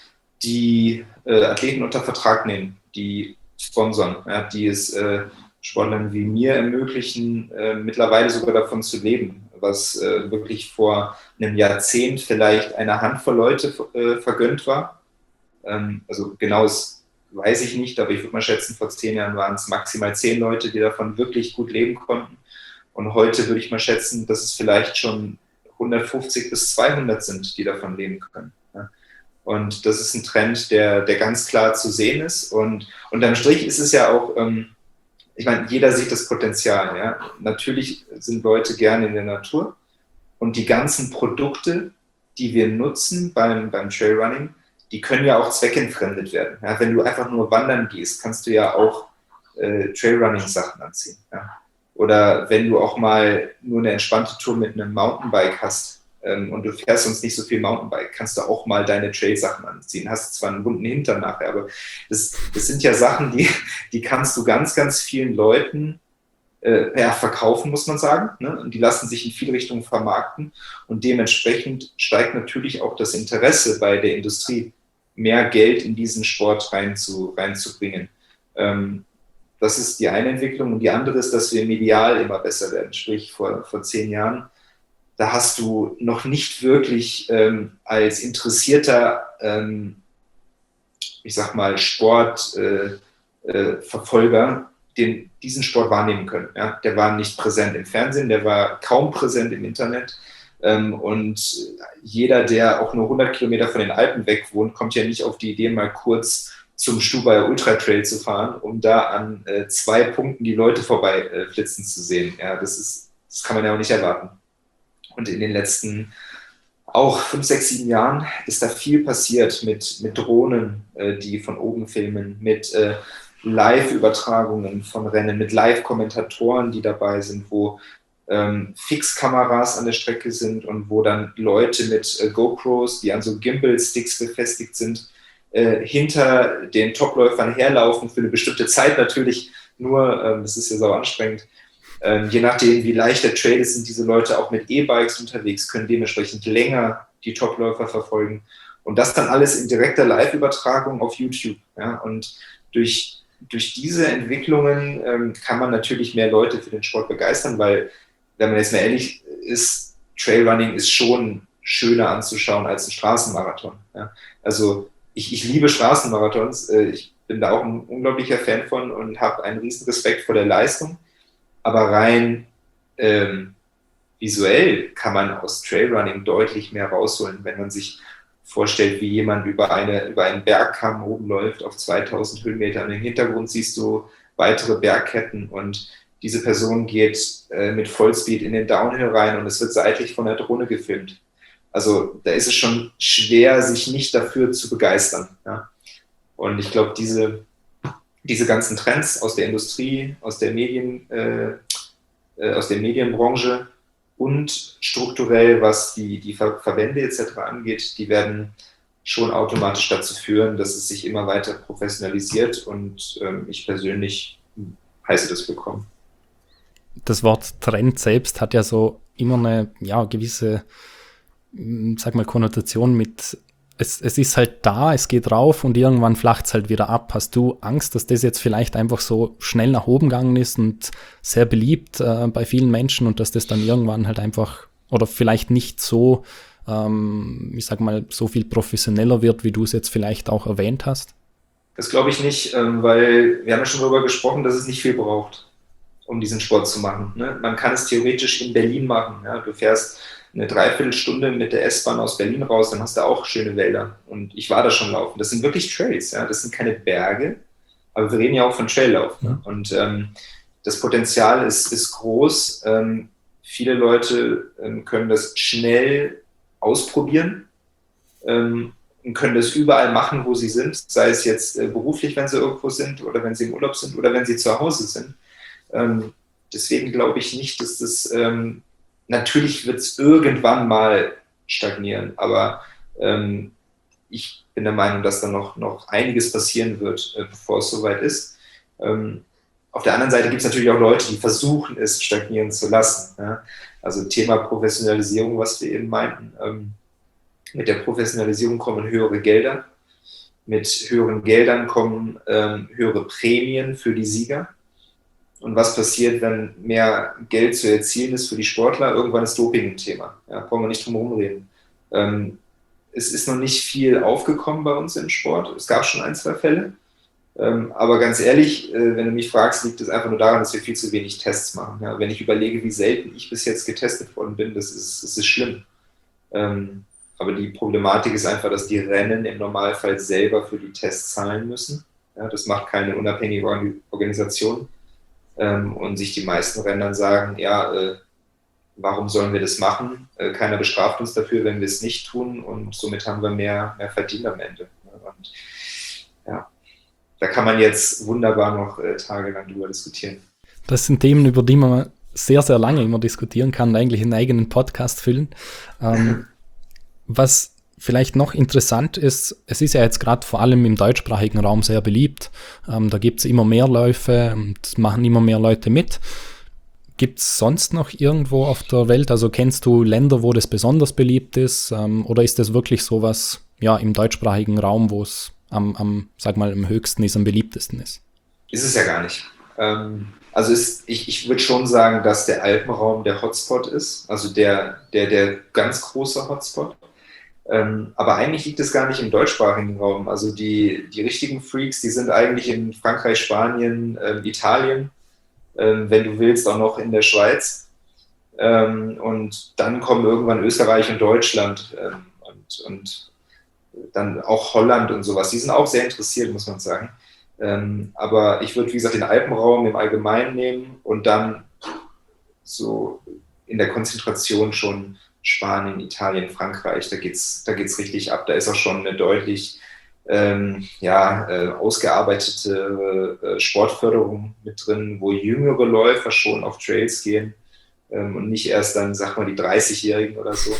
die äh, Athleten unter Vertrag nehmen, die sponsern, ja, die es äh, Sportlern wie mir ermöglichen, äh, mittlerweile sogar davon zu leben, was äh, wirklich vor einem Jahrzehnt vielleicht einer Handvoll Leute äh, vergönnt war. Ähm, also genau das weiß ich nicht, aber ich würde mal schätzen, vor zehn Jahren waren es maximal zehn Leute, die davon wirklich gut leben konnten. Und heute würde ich mal schätzen, dass es vielleicht schon hundertfünfzig bis zweihundert sind, die davon leben können. Ja. Und das ist ein Trend, der, der ganz klar zu sehen ist. Und unterm Strich ist es ja auch, ähm, ich meine, jeder sieht das Potenzial. Ja. Natürlich sind Leute gerne in der Natur. Und die ganzen Produkte, die wir nutzen beim, beim Trailrunning, die können ja auch zweckentfremdet werden. Ja, wenn du einfach nur wandern gehst, kannst du ja auch äh, Trailrunning-Sachen anziehen. Ja. Oder wenn du auch mal nur eine entspannte Tour mit einem Mountainbike hast ähm, und du fährst sonst nicht so viel Mountainbike, kannst du auch mal deine Trail-Sachen anziehen. Hast zwar einen bunten Hintern nachher, aber das, das sind ja Sachen, die, die kannst du ganz, ganz vielen Leuten Äh, ja, verkaufen, muss man sagen. Ne? Und die lassen sich in viele Richtungen vermarkten. Und dementsprechend steigt natürlich auch das Interesse bei der Industrie, mehr Geld in diesen Sport rein zu, reinzubringen. Ähm, das ist die eine Entwicklung. Und die andere ist, dass wir medial immer besser werden. Sprich, vor, vor zehn Jahren, da hast du noch nicht wirklich ähm, als interessierter, ähm, ich sag mal, Sportverfolger äh, äh, den, diesen Sport wahrnehmen können. Ja? Der war nicht präsent im Fernsehen, der war kaum präsent im Internet. Ähm, und jeder, der auch nur hundert Kilometer von den Alpen weg wohnt, kommt ja nicht auf die Idee, mal kurz zum Stubaier Ultra Trail zu fahren, um da an äh, zwei Punkten die Leute vorbei äh, flitzen zu sehen. Ja, das ist, das kann man ja auch nicht erwarten. Und in den letzten auch fünf, sechs, sieben Jahren ist da viel passiert mit, mit Drohnen, äh, die von oben filmen, mit äh, Live-Übertragungen von Rennen, mit Live-Kommentatoren, die dabei sind, wo ähm, Fixkameras an der Strecke sind und wo dann Leute mit äh, GoPros, die an so Gimbal-Sticks befestigt sind, äh, hinter den Topläufern herlaufen, für eine bestimmte Zeit natürlich nur, ähm, das ist ja sau anstrengend. Ähm, je nachdem, wie leicht der Trail ist, sind diese Leute auch mit E-Bikes unterwegs, können dementsprechend länger die Topläufer verfolgen. Und das dann alles in direkter Live-Übertragung auf YouTube. Ja? Und durch Durch diese Entwicklungen ähm, kann man natürlich mehr Leute für den Sport begeistern, weil, wenn man jetzt mal ehrlich ist, Trailrunning ist schon schöner anzuschauen als ein Straßenmarathon. Ja? Also ich, ich liebe Straßenmarathons, äh, ich bin da auch ein unglaublicher Fan von und habe einen riesen Respekt vor der Leistung, aber rein ähm, visuell kann man aus Trailrunning deutlich mehr rausholen, wenn man sich vorstellt, wie jemand über, eine, über einen Bergkamm oben läuft auf zweitausend Höhenmetern. Im Hintergrund siehst du weitere Bergketten und diese Person geht äh, mit Vollspeed in den Downhill rein und es wird seitlich von der Drohne gefilmt. Also da ist es schon schwer, sich nicht dafür zu begeistern. Ja? Und ich glaube, diese, diese ganzen Trends aus der Industrie, aus der Medien, äh, äh, aus der Medienbranche, und strukturell, was die, die Ver Verbände et cetera angeht, die werden schon automatisch dazu führen, dass es sich immer weiter professionalisiert und ähm, ich persönlich heiße das willkommen. Das Wort Trend selbst hat ja so immer eine ja, gewisse, sag mal, Konnotation mit, es, es ist halt da, es geht rauf und irgendwann flacht es halt wieder ab. Hast du Angst, dass das jetzt vielleicht einfach so schnell nach oben gegangen ist und sehr beliebt äh, bei vielen Menschen und dass das dann irgendwann halt einfach oder vielleicht nicht so, ähm, ich sag mal, so viel professioneller wird, wie du es jetzt vielleicht auch erwähnt hast? Das glaube ich nicht, ähm, weil wir haben ja schon darüber gesprochen, dass es nicht viel braucht, um diesen Sport zu machen. Ne? Man kann es theoretisch in Berlin machen. Ja? Du fährst eine Dreiviertelstunde mit der S-Bahn aus Berlin raus, dann hast du auch schöne Wälder. Und ich war da schon laufen. Das sind wirklich Trails, ja. Das sind keine Berge, aber wir reden ja auch von Traillauf. Ne? Und ähm, das Potenzial ist, ist groß. Ähm, viele Leute ähm, können das schnell ausprobieren ähm, und können das überall machen, wo sie sind. Sei es jetzt äh, beruflich, wenn sie irgendwo sind oder wenn sie im Urlaub sind oder wenn sie zu Hause sind. Ähm, deswegen glaube ich nicht, dass das ähm, natürlich wird es irgendwann mal stagnieren, aber ähm, ich bin der Meinung, dass da noch, noch einiges passieren wird, äh, bevor es soweit ist. Ähm, auf der anderen Seite gibt es natürlich auch Leute, die versuchen, es stagnieren zu lassen. Ja? Also Thema Professionalisierung, was wir eben meinten. Ähm, mit der Professionalisierung kommen höhere Gelder. Mit höheren Geldern kommen ähm, höhere Prämien für die Sieger. Und was passiert, wenn mehr Geld zu erzielen ist für die Sportler? Irgendwann ist Doping ein Thema. Ja, brauchen wir nicht drum herum reden. Ähm, es ist noch nicht viel aufgekommen bei uns im Sport. Es gab schon ein, zwei Fälle. Ähm, aber ganz ehrlich, äh, wenn du mich fragst, liegt es einfach nur daran, dass wir viel zu wenig Tests machen. Ja? Wenn ich überlege, wie selten ich bis jetzt getestet worden bin, das ist, das ist schlimm. Ähm, aber die Problematik ist einfach, dass die Rennen im Normalfall selber für die Tests zahlen müssen. Ja? Das macht keine unabhängige Organisation. Ähm, und sich die meisten Rennen dann sagen, ja, äh, warum sollen wir das machen? Äh, keiner bestraft uns dafür, wenn wir es nicht tun, und somit haben wir mehr, mehr verdient am Ende. Und ja, da kann man jetzt wunderbar noch äh, tagelang drüber diskutieren. Das sind Themen, über die man sehr, sehr lange immer diskutieren kann und eigentlich einen eigenen Podcast füllen. Ähm, was vielleicht noch interessant ist, es ist ja jetzt gerade vor allem im deutschsprachigen Raum sehr beliebt. Ähm, da gibt es immer mehr Läufe und machen immer mehr Leute mit. Gibt es sonst noch irgendwo auf der Welt, also kennst du Länder, wo das besonders beliebt ist, ähm, oder ist das wirklich sowas, ja, im deutschsprachigen Raum, wo es am, am, sag mal, am höchsten ist, am beliebtesten ist? Ist es ja gar nicht. Ähm, also ist, ich, ich würde schon sagen, dass der Alpenraum der Hotspot ist, also der, der, der ganz große Hotspot. Ähm, aber eigentlich liegt es gar nicht im deutschsprachigen Raum. Also die, die richtigen Freaks, die sind eigentlich in Frankreich, Spanien, ähm, Italien, ähm, wenn du willst, auch noch in der Schweiz. Ähm, und dann kommen irgendwann Österreich und Deutschland ähm, und, und dann auch Holland und sowas. Die sind auch sehr interessiert, muss man sagen. Ähm, aber ich würde, wie gesagt, den Alpenraum im Allgemeinen nehmen und dann so in der Konzentration schon Spanien, Italien, Frankreich. Da geht's, da geht's richtig ab. Da ist auch schon eine deutlich ähm, ja, äh, ausgearbeitete äh, Sportförderung mit drin, wo jüngere Läufer schon auf Trails gehen ähm, und nicht erst dann, sag mal, die dreißigjährigen oder so.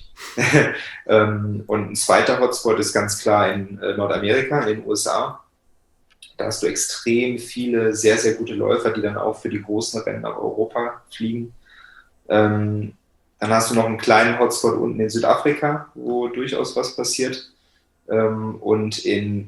ähm, und ein zweiter Hotspot ist ganz klar in äh, Nordamerika, in den U S A. Da hast du extrem viele sehr, sehr gute Läufer, die dann auch für die großen Rennen nach Europa fliegen. Ähm, dann hast du noch einen kleinen Hotspot unten in Südafrika, wo durchaus was passiert. Ähm, und in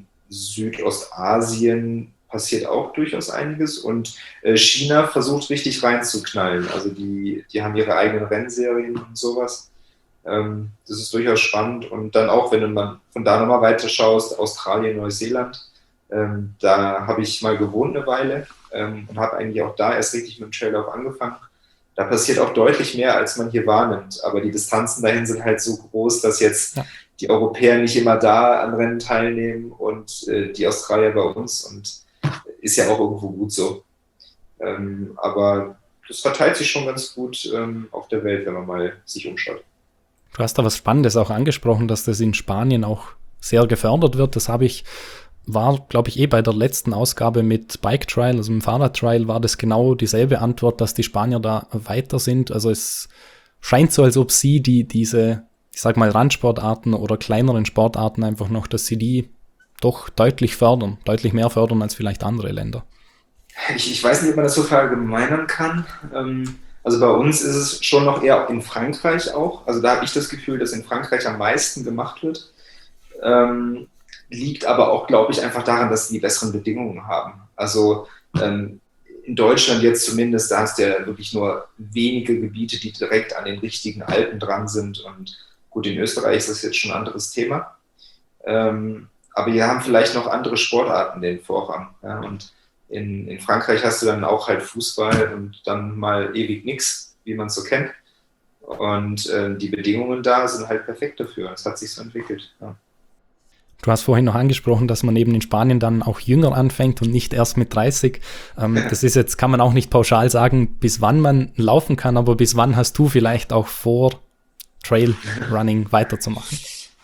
Südostasien passiert auch durchaus einiges. Und äh, China versucht richtig reinzuknallen. Also die, die haben ihre eigenen Rennserien und sowas. Ähm, das ist durchaus spannend. Und dann auch, wenn du mal von da nochmal weiter schaust, Australien, Neuseeland. Ähm, da habe ich mal gewohnt eine Weile ähm, und habe eigentlich auch da erst richtig mit dem Traillauf angefangen. Da passiert auch deutlich mehr, als man hier wahrnimmt. Aber die Distanzen dahin sind halt so groß, dass jetzt ja. die Europäer nicht immer da an Rennen teilnehmen und äh, die Australier bei uns. Und ist ja auch irgendwo gut so. Ähm, aber das verteilt sich schon ganz gut ähm, auf der Welt, wenn man mal sich umschaut. Du hast da was Spannendes auch angesprochen, dass das in Spanien auch sehr gefördert wird. Das habe ich war, glaube ich, eh bei der letzten Ausgabe mit Bike Trial, also im Fahrrad-Trial, war das genau dieselbe Antwort, dass die Spanier da weiter sind. Also es scheint so, als ob sie die diese, ich sag mal, Randsportarten oder kleineren Sportarten einfach noch, dass sie die doch deutlich fördern, deutlich mehr fördern als vielleicht andere Länder. Ich, ich weiß nicht, ob man das so verallgemeinern kann. Ähm, also bei uns ist es schon noch eher in Frankreich auch. Also da habe ich das Gefühl, dass in Frankreich am meisten gemacht wird. Ähm, liegt aber auch, glaube ich, einfach daran, dass sie die besseren Bedingungen haben. Also ähm, in Deutschland jetzt zumindest, da hast du ja wirklich nur wenige Gebiete, die direkt an den richtigen Alpen dran sind. Und gut, in Österreich ist das jetzt schon ein anderes Thema. Ähm, aber wir haben vielleicht noch andere Sportarten den Vorrang. Ja? Und in, in Frankreich hast du dann auch halt Fußball und dann mal ewig nix, wie man es so kennt. Und äh, die Bedingungen da sind halt perfekt dafür. Es hat sich so entwickelt. Ja. Du hast vorhin noch angesprochen, dass man eben in Spanien dann auch jünger anfängt und nicht erst mit dreißig. Ähm, ja. Das ist jetzt, kann man auch nicht pauschal sagen, bis wann man laufen kann, aber bis wann hast du vielleicht auch vor, Trailrunning weiterzumachen?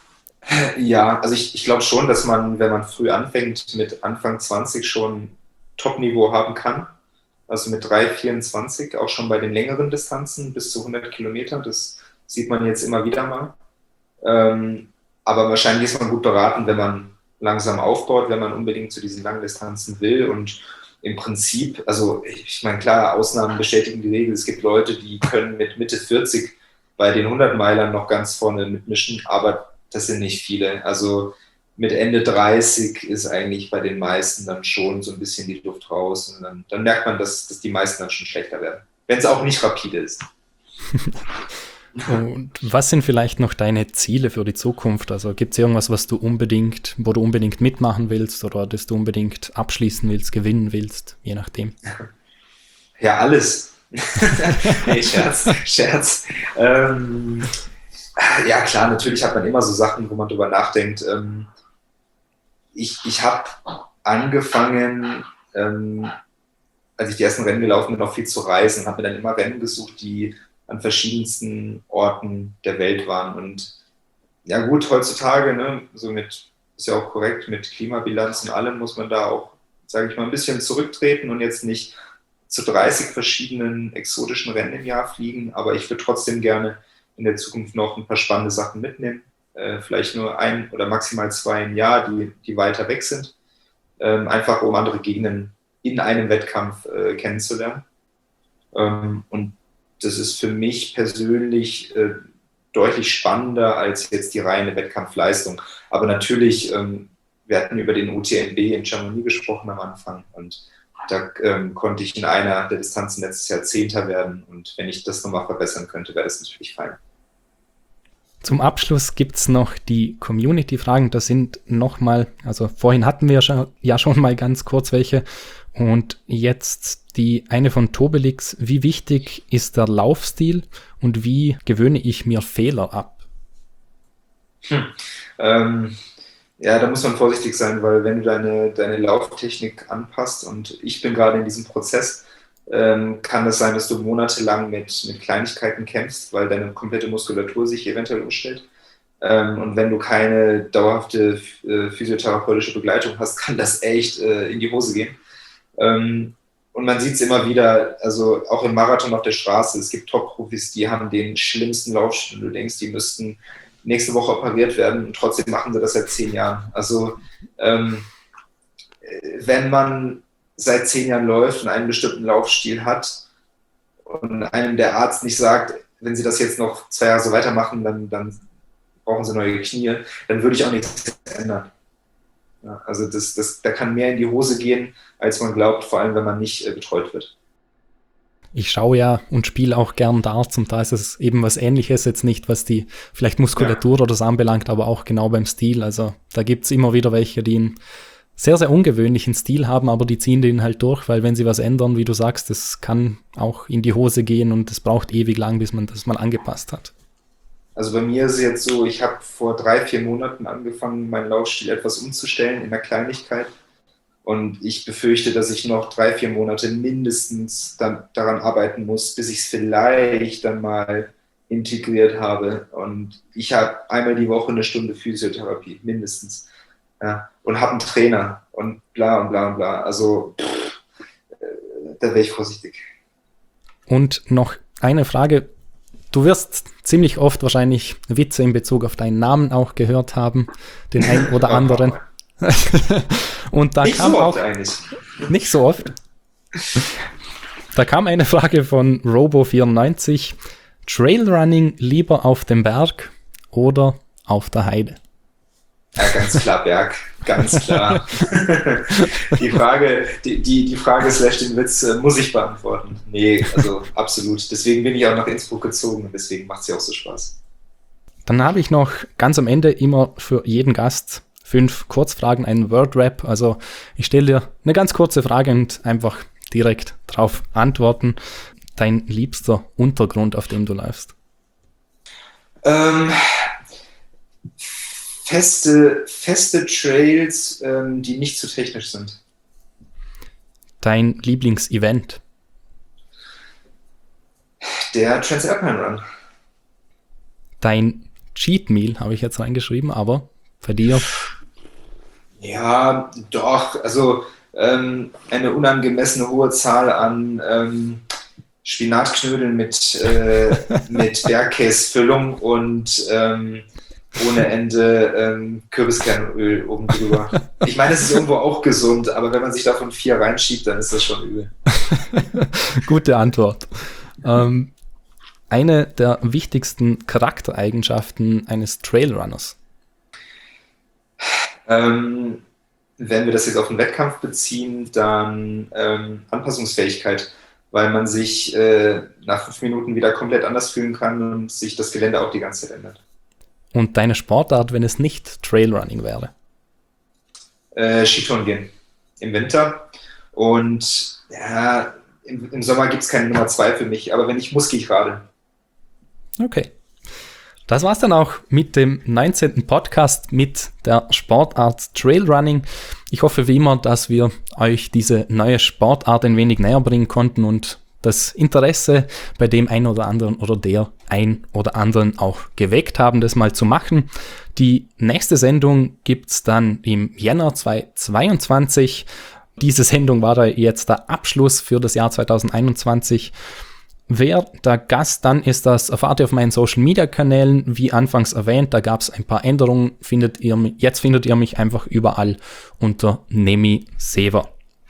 Ja, also ich, ich glaube schon, dass man, wenn man früh anfängt, mit Anfang zwanzig schon Top-Niveau haben kann. Also mit drei vierundzwanzig, auch schon bei den längeren Distanzen bis zu hundert Kilometer. Das sieht man jetzt immer wieder mal. Ähm, Aber wahrscheinlich ist man gut beraten, wenn man langsam aufbaut, wenn man unbedingt zu diesen langen Distanzen will. Und im Prinzip, also ich meine, klar, Ausnahmen bestätigen die Regel. Es gibt Leute, die können mit Mitte vierzig bei den hundert-Meilern noch ganz vorne mitmischen, aber das sind nicht viele. Also mit Ende dreißig ist eigentlich bei den meisten dann schon so ein bisschen die Luft raus. Und dann, dann merkt man, dass, dass die meisten dann schon schlechter werden. Wenn es auch nicht rapide ist. Und was sind vielleicht noch deine Ziele für die Zukunft? Also gibt es irgendwas, was du unbedingt, wo du unbedingt mitmachen willst oder das du unbedingt abschließen willst, gewinnen willst, je nachdem? Ja, alles. Nee, Scherz, Scherz. Ähm, ja, klar, natürlich hat man immer so Sachen, wo man drüber nachdenkt. Ähm, ich ich habe angefangen, ähm, als ich die ersten Rennen gelaufen bin, noch viel zu reisen, habe mir dann immer Rennen gesucht, die an verschiedensten Orten der Welt waren. Und ja gut, heutzutage, ne, so mit, ist ja auch korrekt, mit Klimabilanz und allem muss man da auch, sage ich mal, ein bisschen zurücktreten und jetzt nicht zu dreißig verschiedenen exotischen Rennen im Jahr fliegen. Aber ich würde trotzdem gerne in der Zukunft noch ein paar spannende Sachen mitnehmen. Äh, vielleicht nur ein oder maximal zwei im Jahr, die, die weiter weg sind. Ähm, einfach um andere Gegenden in einem Wettkampf äh, kennenzulernen. Ähm, und das ist für mich persönlich äh, deutlich spannender als jetzt die reine Wettkampfleistung. Aber natürlich, ähm, wir hatten über den U T M B in Chamonix gesprochen am Anfang und da ähm, konnte ich in einer der Distanzen letztes Jahr Zehnter werden und wenn ich das nochmal verbessern könnte, wäre das natürlich fein. Zum Abschluss gibt es noch die Community-Fragen. Das sind nochmal, also vorhin hatten wir schon, ja schon mal ganz kurz welche. Und jetzt die eine von Tobelix. Wie wichtig ist der Laufstil und wie gewöhne ich mir Fehler ab? Hm. Ähm, ja, da muss man vorsichtig sein, weil wenn du deine, deine Lauftechnik anpasst und ich bin gerade in diesem Prozess, ähm, kann es sein, dass du monatelang mit, mit Kleinigkeiten kämpfst, weil deine komplette Muskulatur sich eventuell umstellt. Ähm, und wenn du keine dauerhafte äh, physiotherapeutische Begleitung hast, kann das echt äh, in die Hose gehen. Ähm, und man sieht es immer wieder, also auch im Marathon auf der Straße, es gibt Top-Profis, die haben den schlimmsten Laufstil. Du denkst, die müssten nächste Woche operiert werden und trotzdem machen sie das seit zehn Jahren. Also ähm, wenn man seit zehn Jahren läuft und einen bestimmten Laufstil hat und einem der Arzt nicht sagt, wenn sie das jetzt noch zwei Jahre so weitermachen, dann, dann brauchen sie neue Knie, dann würde ich auch nichts ändern. Ja, also das, das, da kann mehr in die Hose gehen, als man glaubt, vor allem wenn man nicht äh, betreut wird. Ich schaue ja und spiele auch gern Darts und da ist es eben was Ähnliches, jetzt nicht was die vielleicht Muskulatur ja. oder so anbelangt, aber auch genau beim Stil. Also da gibt es immer wieder welche, die einen sehr, sehr ungewöhnlichen Stil haben, aber die ziehen den halt durch, weil wenn sie was ändern, wie du sagst, das kann auch in die Hose gehen und es braucht ewig lang, bis man das mal angepasst hat. Also bei mir ist es jetzt so, ich habe vor drei, vier Monaten angefangen, meinen Laufstil etwas umzustellen in der Kleinigkeit. Und ich befürchte, dass ich noch drei, vier Monate mindestens dann daran arbeiten muss, bis ich es vielleicht dann mal integriert habe. Und ich habe einmal die Woche eine Stunde Physiotherapie, mindestens. Ja, und habe einen Trainer und bla und bla und bla. Also pff, da wäre ich vorsichtig. Und noch eine Frage. Du wirst ziemlich oft wahrscheinlich Witze in Bezug auf deinen Namen auch gehört haben, den einen oder anderen. Und da nicht kam so oft auch eigentlich. Nicht so oft. Da kam eine Frage von Robo vierundneunzig. Trailrunning lieber auf dem Berg oder auf der Heide? Ja, ganz klar Berg, ganz klar. die Frage, die, die, die Frage slash den Witz äh, muss ich beantworten. Nee, also absolut. Deswegen bin ich auch nach Innsbruck gezogen und deswegen macht es ja auch so Spaß. Dann habe ich noch ganz am Ende immer für jeden Gast fünf Kurzfragen, einen Word-Rap. Also ich stelle dir eine ganz kurze Frage und einfach direkt drauf antworten. Dein liebster Untergrund, auf dem du läufst? Ähm, feste, feste Trails, ähm, die nicht zu technisch sind. Dein Lieblingsevent? Der Transalpine Run. Dein Cheat Meal habe ich jetzt reingeschrieben, aber bei dir? Ja, doch. Also ähm, eine unangemessene hohe Zahl an ähm, Spinatknödeln mit, äh, mit Bergkäsefüllung und ähm, ohne Ende ähm, Kürbiskernöl oben drüber. Ich meine, es ist irgendwo auch gesund, aber wenn man sich davon vier reinschiebt, dann ist das schon übel. Gute Antwort. Ähm, eine der wichtigsten Charaktereigenschaften eines Trailrunners? Ähm, wenn wir das jetzt auf den Wettkampf beziehen, dann ähm, Anpassungsfähigkeit. weil man sich äh, nach fünf Minuten wieder komplett anders fühlen kann und sich das Gelände auch die ganze Zeit ändert. Und deine Sportart, wenn es nicht Trailrunning wäre? Äh, Skitouren gehen im Winter. Und ja, im, im Sommer gibt es keine Nummer zwei für mich, aber wenn ich muss, gehe ich Radl. Okay. Das war's dann auch mit dem neunzehnten Podcast mit der Sportart Trailrunning. Ich hoffe wie immer, dass wir euch diese neue Sportart ein wenig näher bringen konnten und das Interesse bei dem einen oder anderen oder der ein oder anderen auch geweckt haben, das mal zu machen. Die nächste Sendung gibt's dann im Jänner zweitausendzweiundzwanzig. Diese Sendung war da jetzt der Abschluss für das Jahr zweitausendeinundzwanzig. Wer der Gast dann ist, das erfahrt ihr auf meinen Social-Media-Kanälen. Wie anfangs erwähnt, da gab es ein paar Änderungen. Findet ihr, jetzt findet ihr mich einfach überall unter Nemi Sever.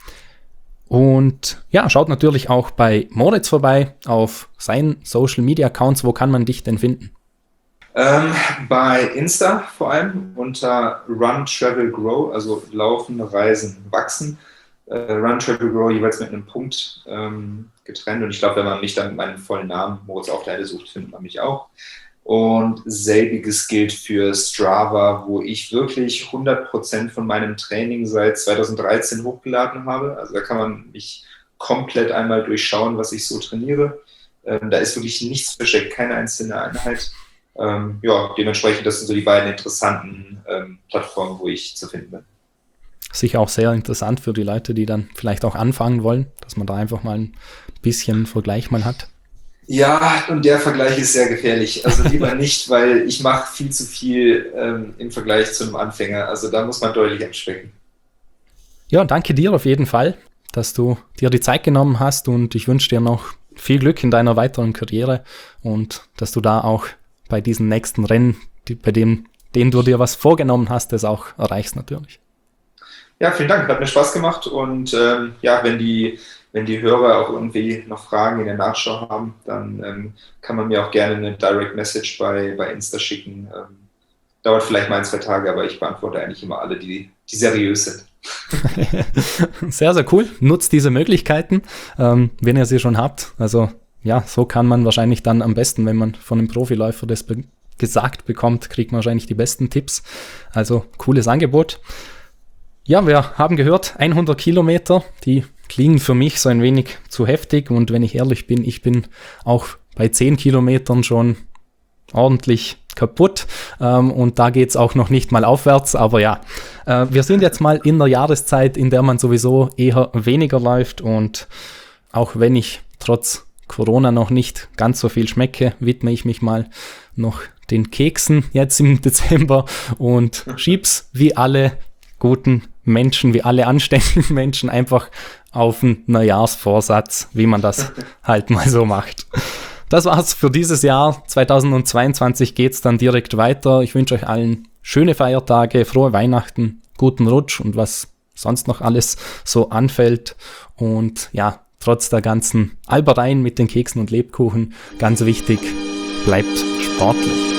Und ja, schaut natürlich auch bei Moritz vorbei auf seinen Social-Media-Accounts. Wo kann man dich denn finden? Ähm, bei Insta vor allem unter Run, Travel, Grow, also Laufen, Reisen, Wachsen. Äh, Run, Travel, Grow jeweils mit einem Punkt ähm, getrennt. Und ich glaube, wenn man mich dann mit meinem vollen Namen Moritz Aufteile sucht, findet man mich auch. Und selbiges gilt für Strava, wo ich wirklich hundert Prozent von meinem Training seit zweitausenddreizehn hochgeladen habe. Also da kann man mich komplett einmal durchschauen, was ich so trainiere. Ähm, da ist wirklich nichts versteckt, keine einzelne Einheit. Ähm, ja, dementsprechend, das sind so die beiden interessanten ähm, Plattformen, wo ich zu finden bin. Sicher auch sehr interessant für die Leute, die dann vielleicht auch anfangen wollen, dass man da einfach mal ein bisschen Vergleich mal hat. Ja, und der Vergleich ist sehr gefährlich. Also lieber nicht, weil ich mache viel zu viel ähm, im Vergleich zu einem Anfänger. Also da muss man deutlich abspecken. Ja, danke dir auf jeden Fall, dass du dir die Zeit genommen hast und ich wünsche dir noch viel Glück in deiner weiteren Karriere und dass du da auch bei diesen nächsten Rennen, die, bei dem, denen du dir was vorgenommen hast, das auch erreichst natürlich. Ja, vielen Dank, hat mir Spaß gemacht und ähm, ja, wenn die, wenn die Hörer auch irgendwie noch Fragen in der Nachschau haben, dann ähm, kann man mir auch gerne eine Direct Message bei, bei Insta schicken. Ähm, dauert vielleicht mal ein, zwei Tage, aber ich beantworte eigentlich immer alle, die, die seriös sind. Sehr, sehr cool. Nutzt diese Möglichkeiten, ähm, wenn ihr sie schon habt. Also ja, so kann man wahrscheinlich dann am besten, wenn man von einem Profiläufer das be- gesagt bekommt, kriegt man wahrscheinlich die besten Tipps. Also cooles Angebot. Ja, wir haben gehört, hundert Kilometer, die klingen für mich so ein wenig zu heftig und wenn ich ehrlich bin, ich bin auch bei zehn Kilometern schon ordentlich kaputt ähm, und da geht's auch noch nicht mal aufwärts, aber ja, äh, wir sind jetzt mal in der Jahreszeit, in der man sowieso eher weniger läuft und auch wenn ich trotz Corona noch nicht ganz so viel schmecke, widme ich mich mal noch den Keksen jetzt im Dezember und schieb's wie alle guten Menschen, wie alle anständigen Menschen einfach auf einen Neujahrsvorsatz, wie man das halt mal so macht. Das war's für dieses Jahr. zweitausendzweiundzwanzig geht's dann direkt weiter. Ich wünsche euch allen schöne Feiertage, frohe Weihnachten, guten Rutsch und was sonst noch alles so anfällt. Und ja, trotz der ganzen Albereien mit den Keksen und Lebkuchen, ganz wichtig, bleibt sportlich.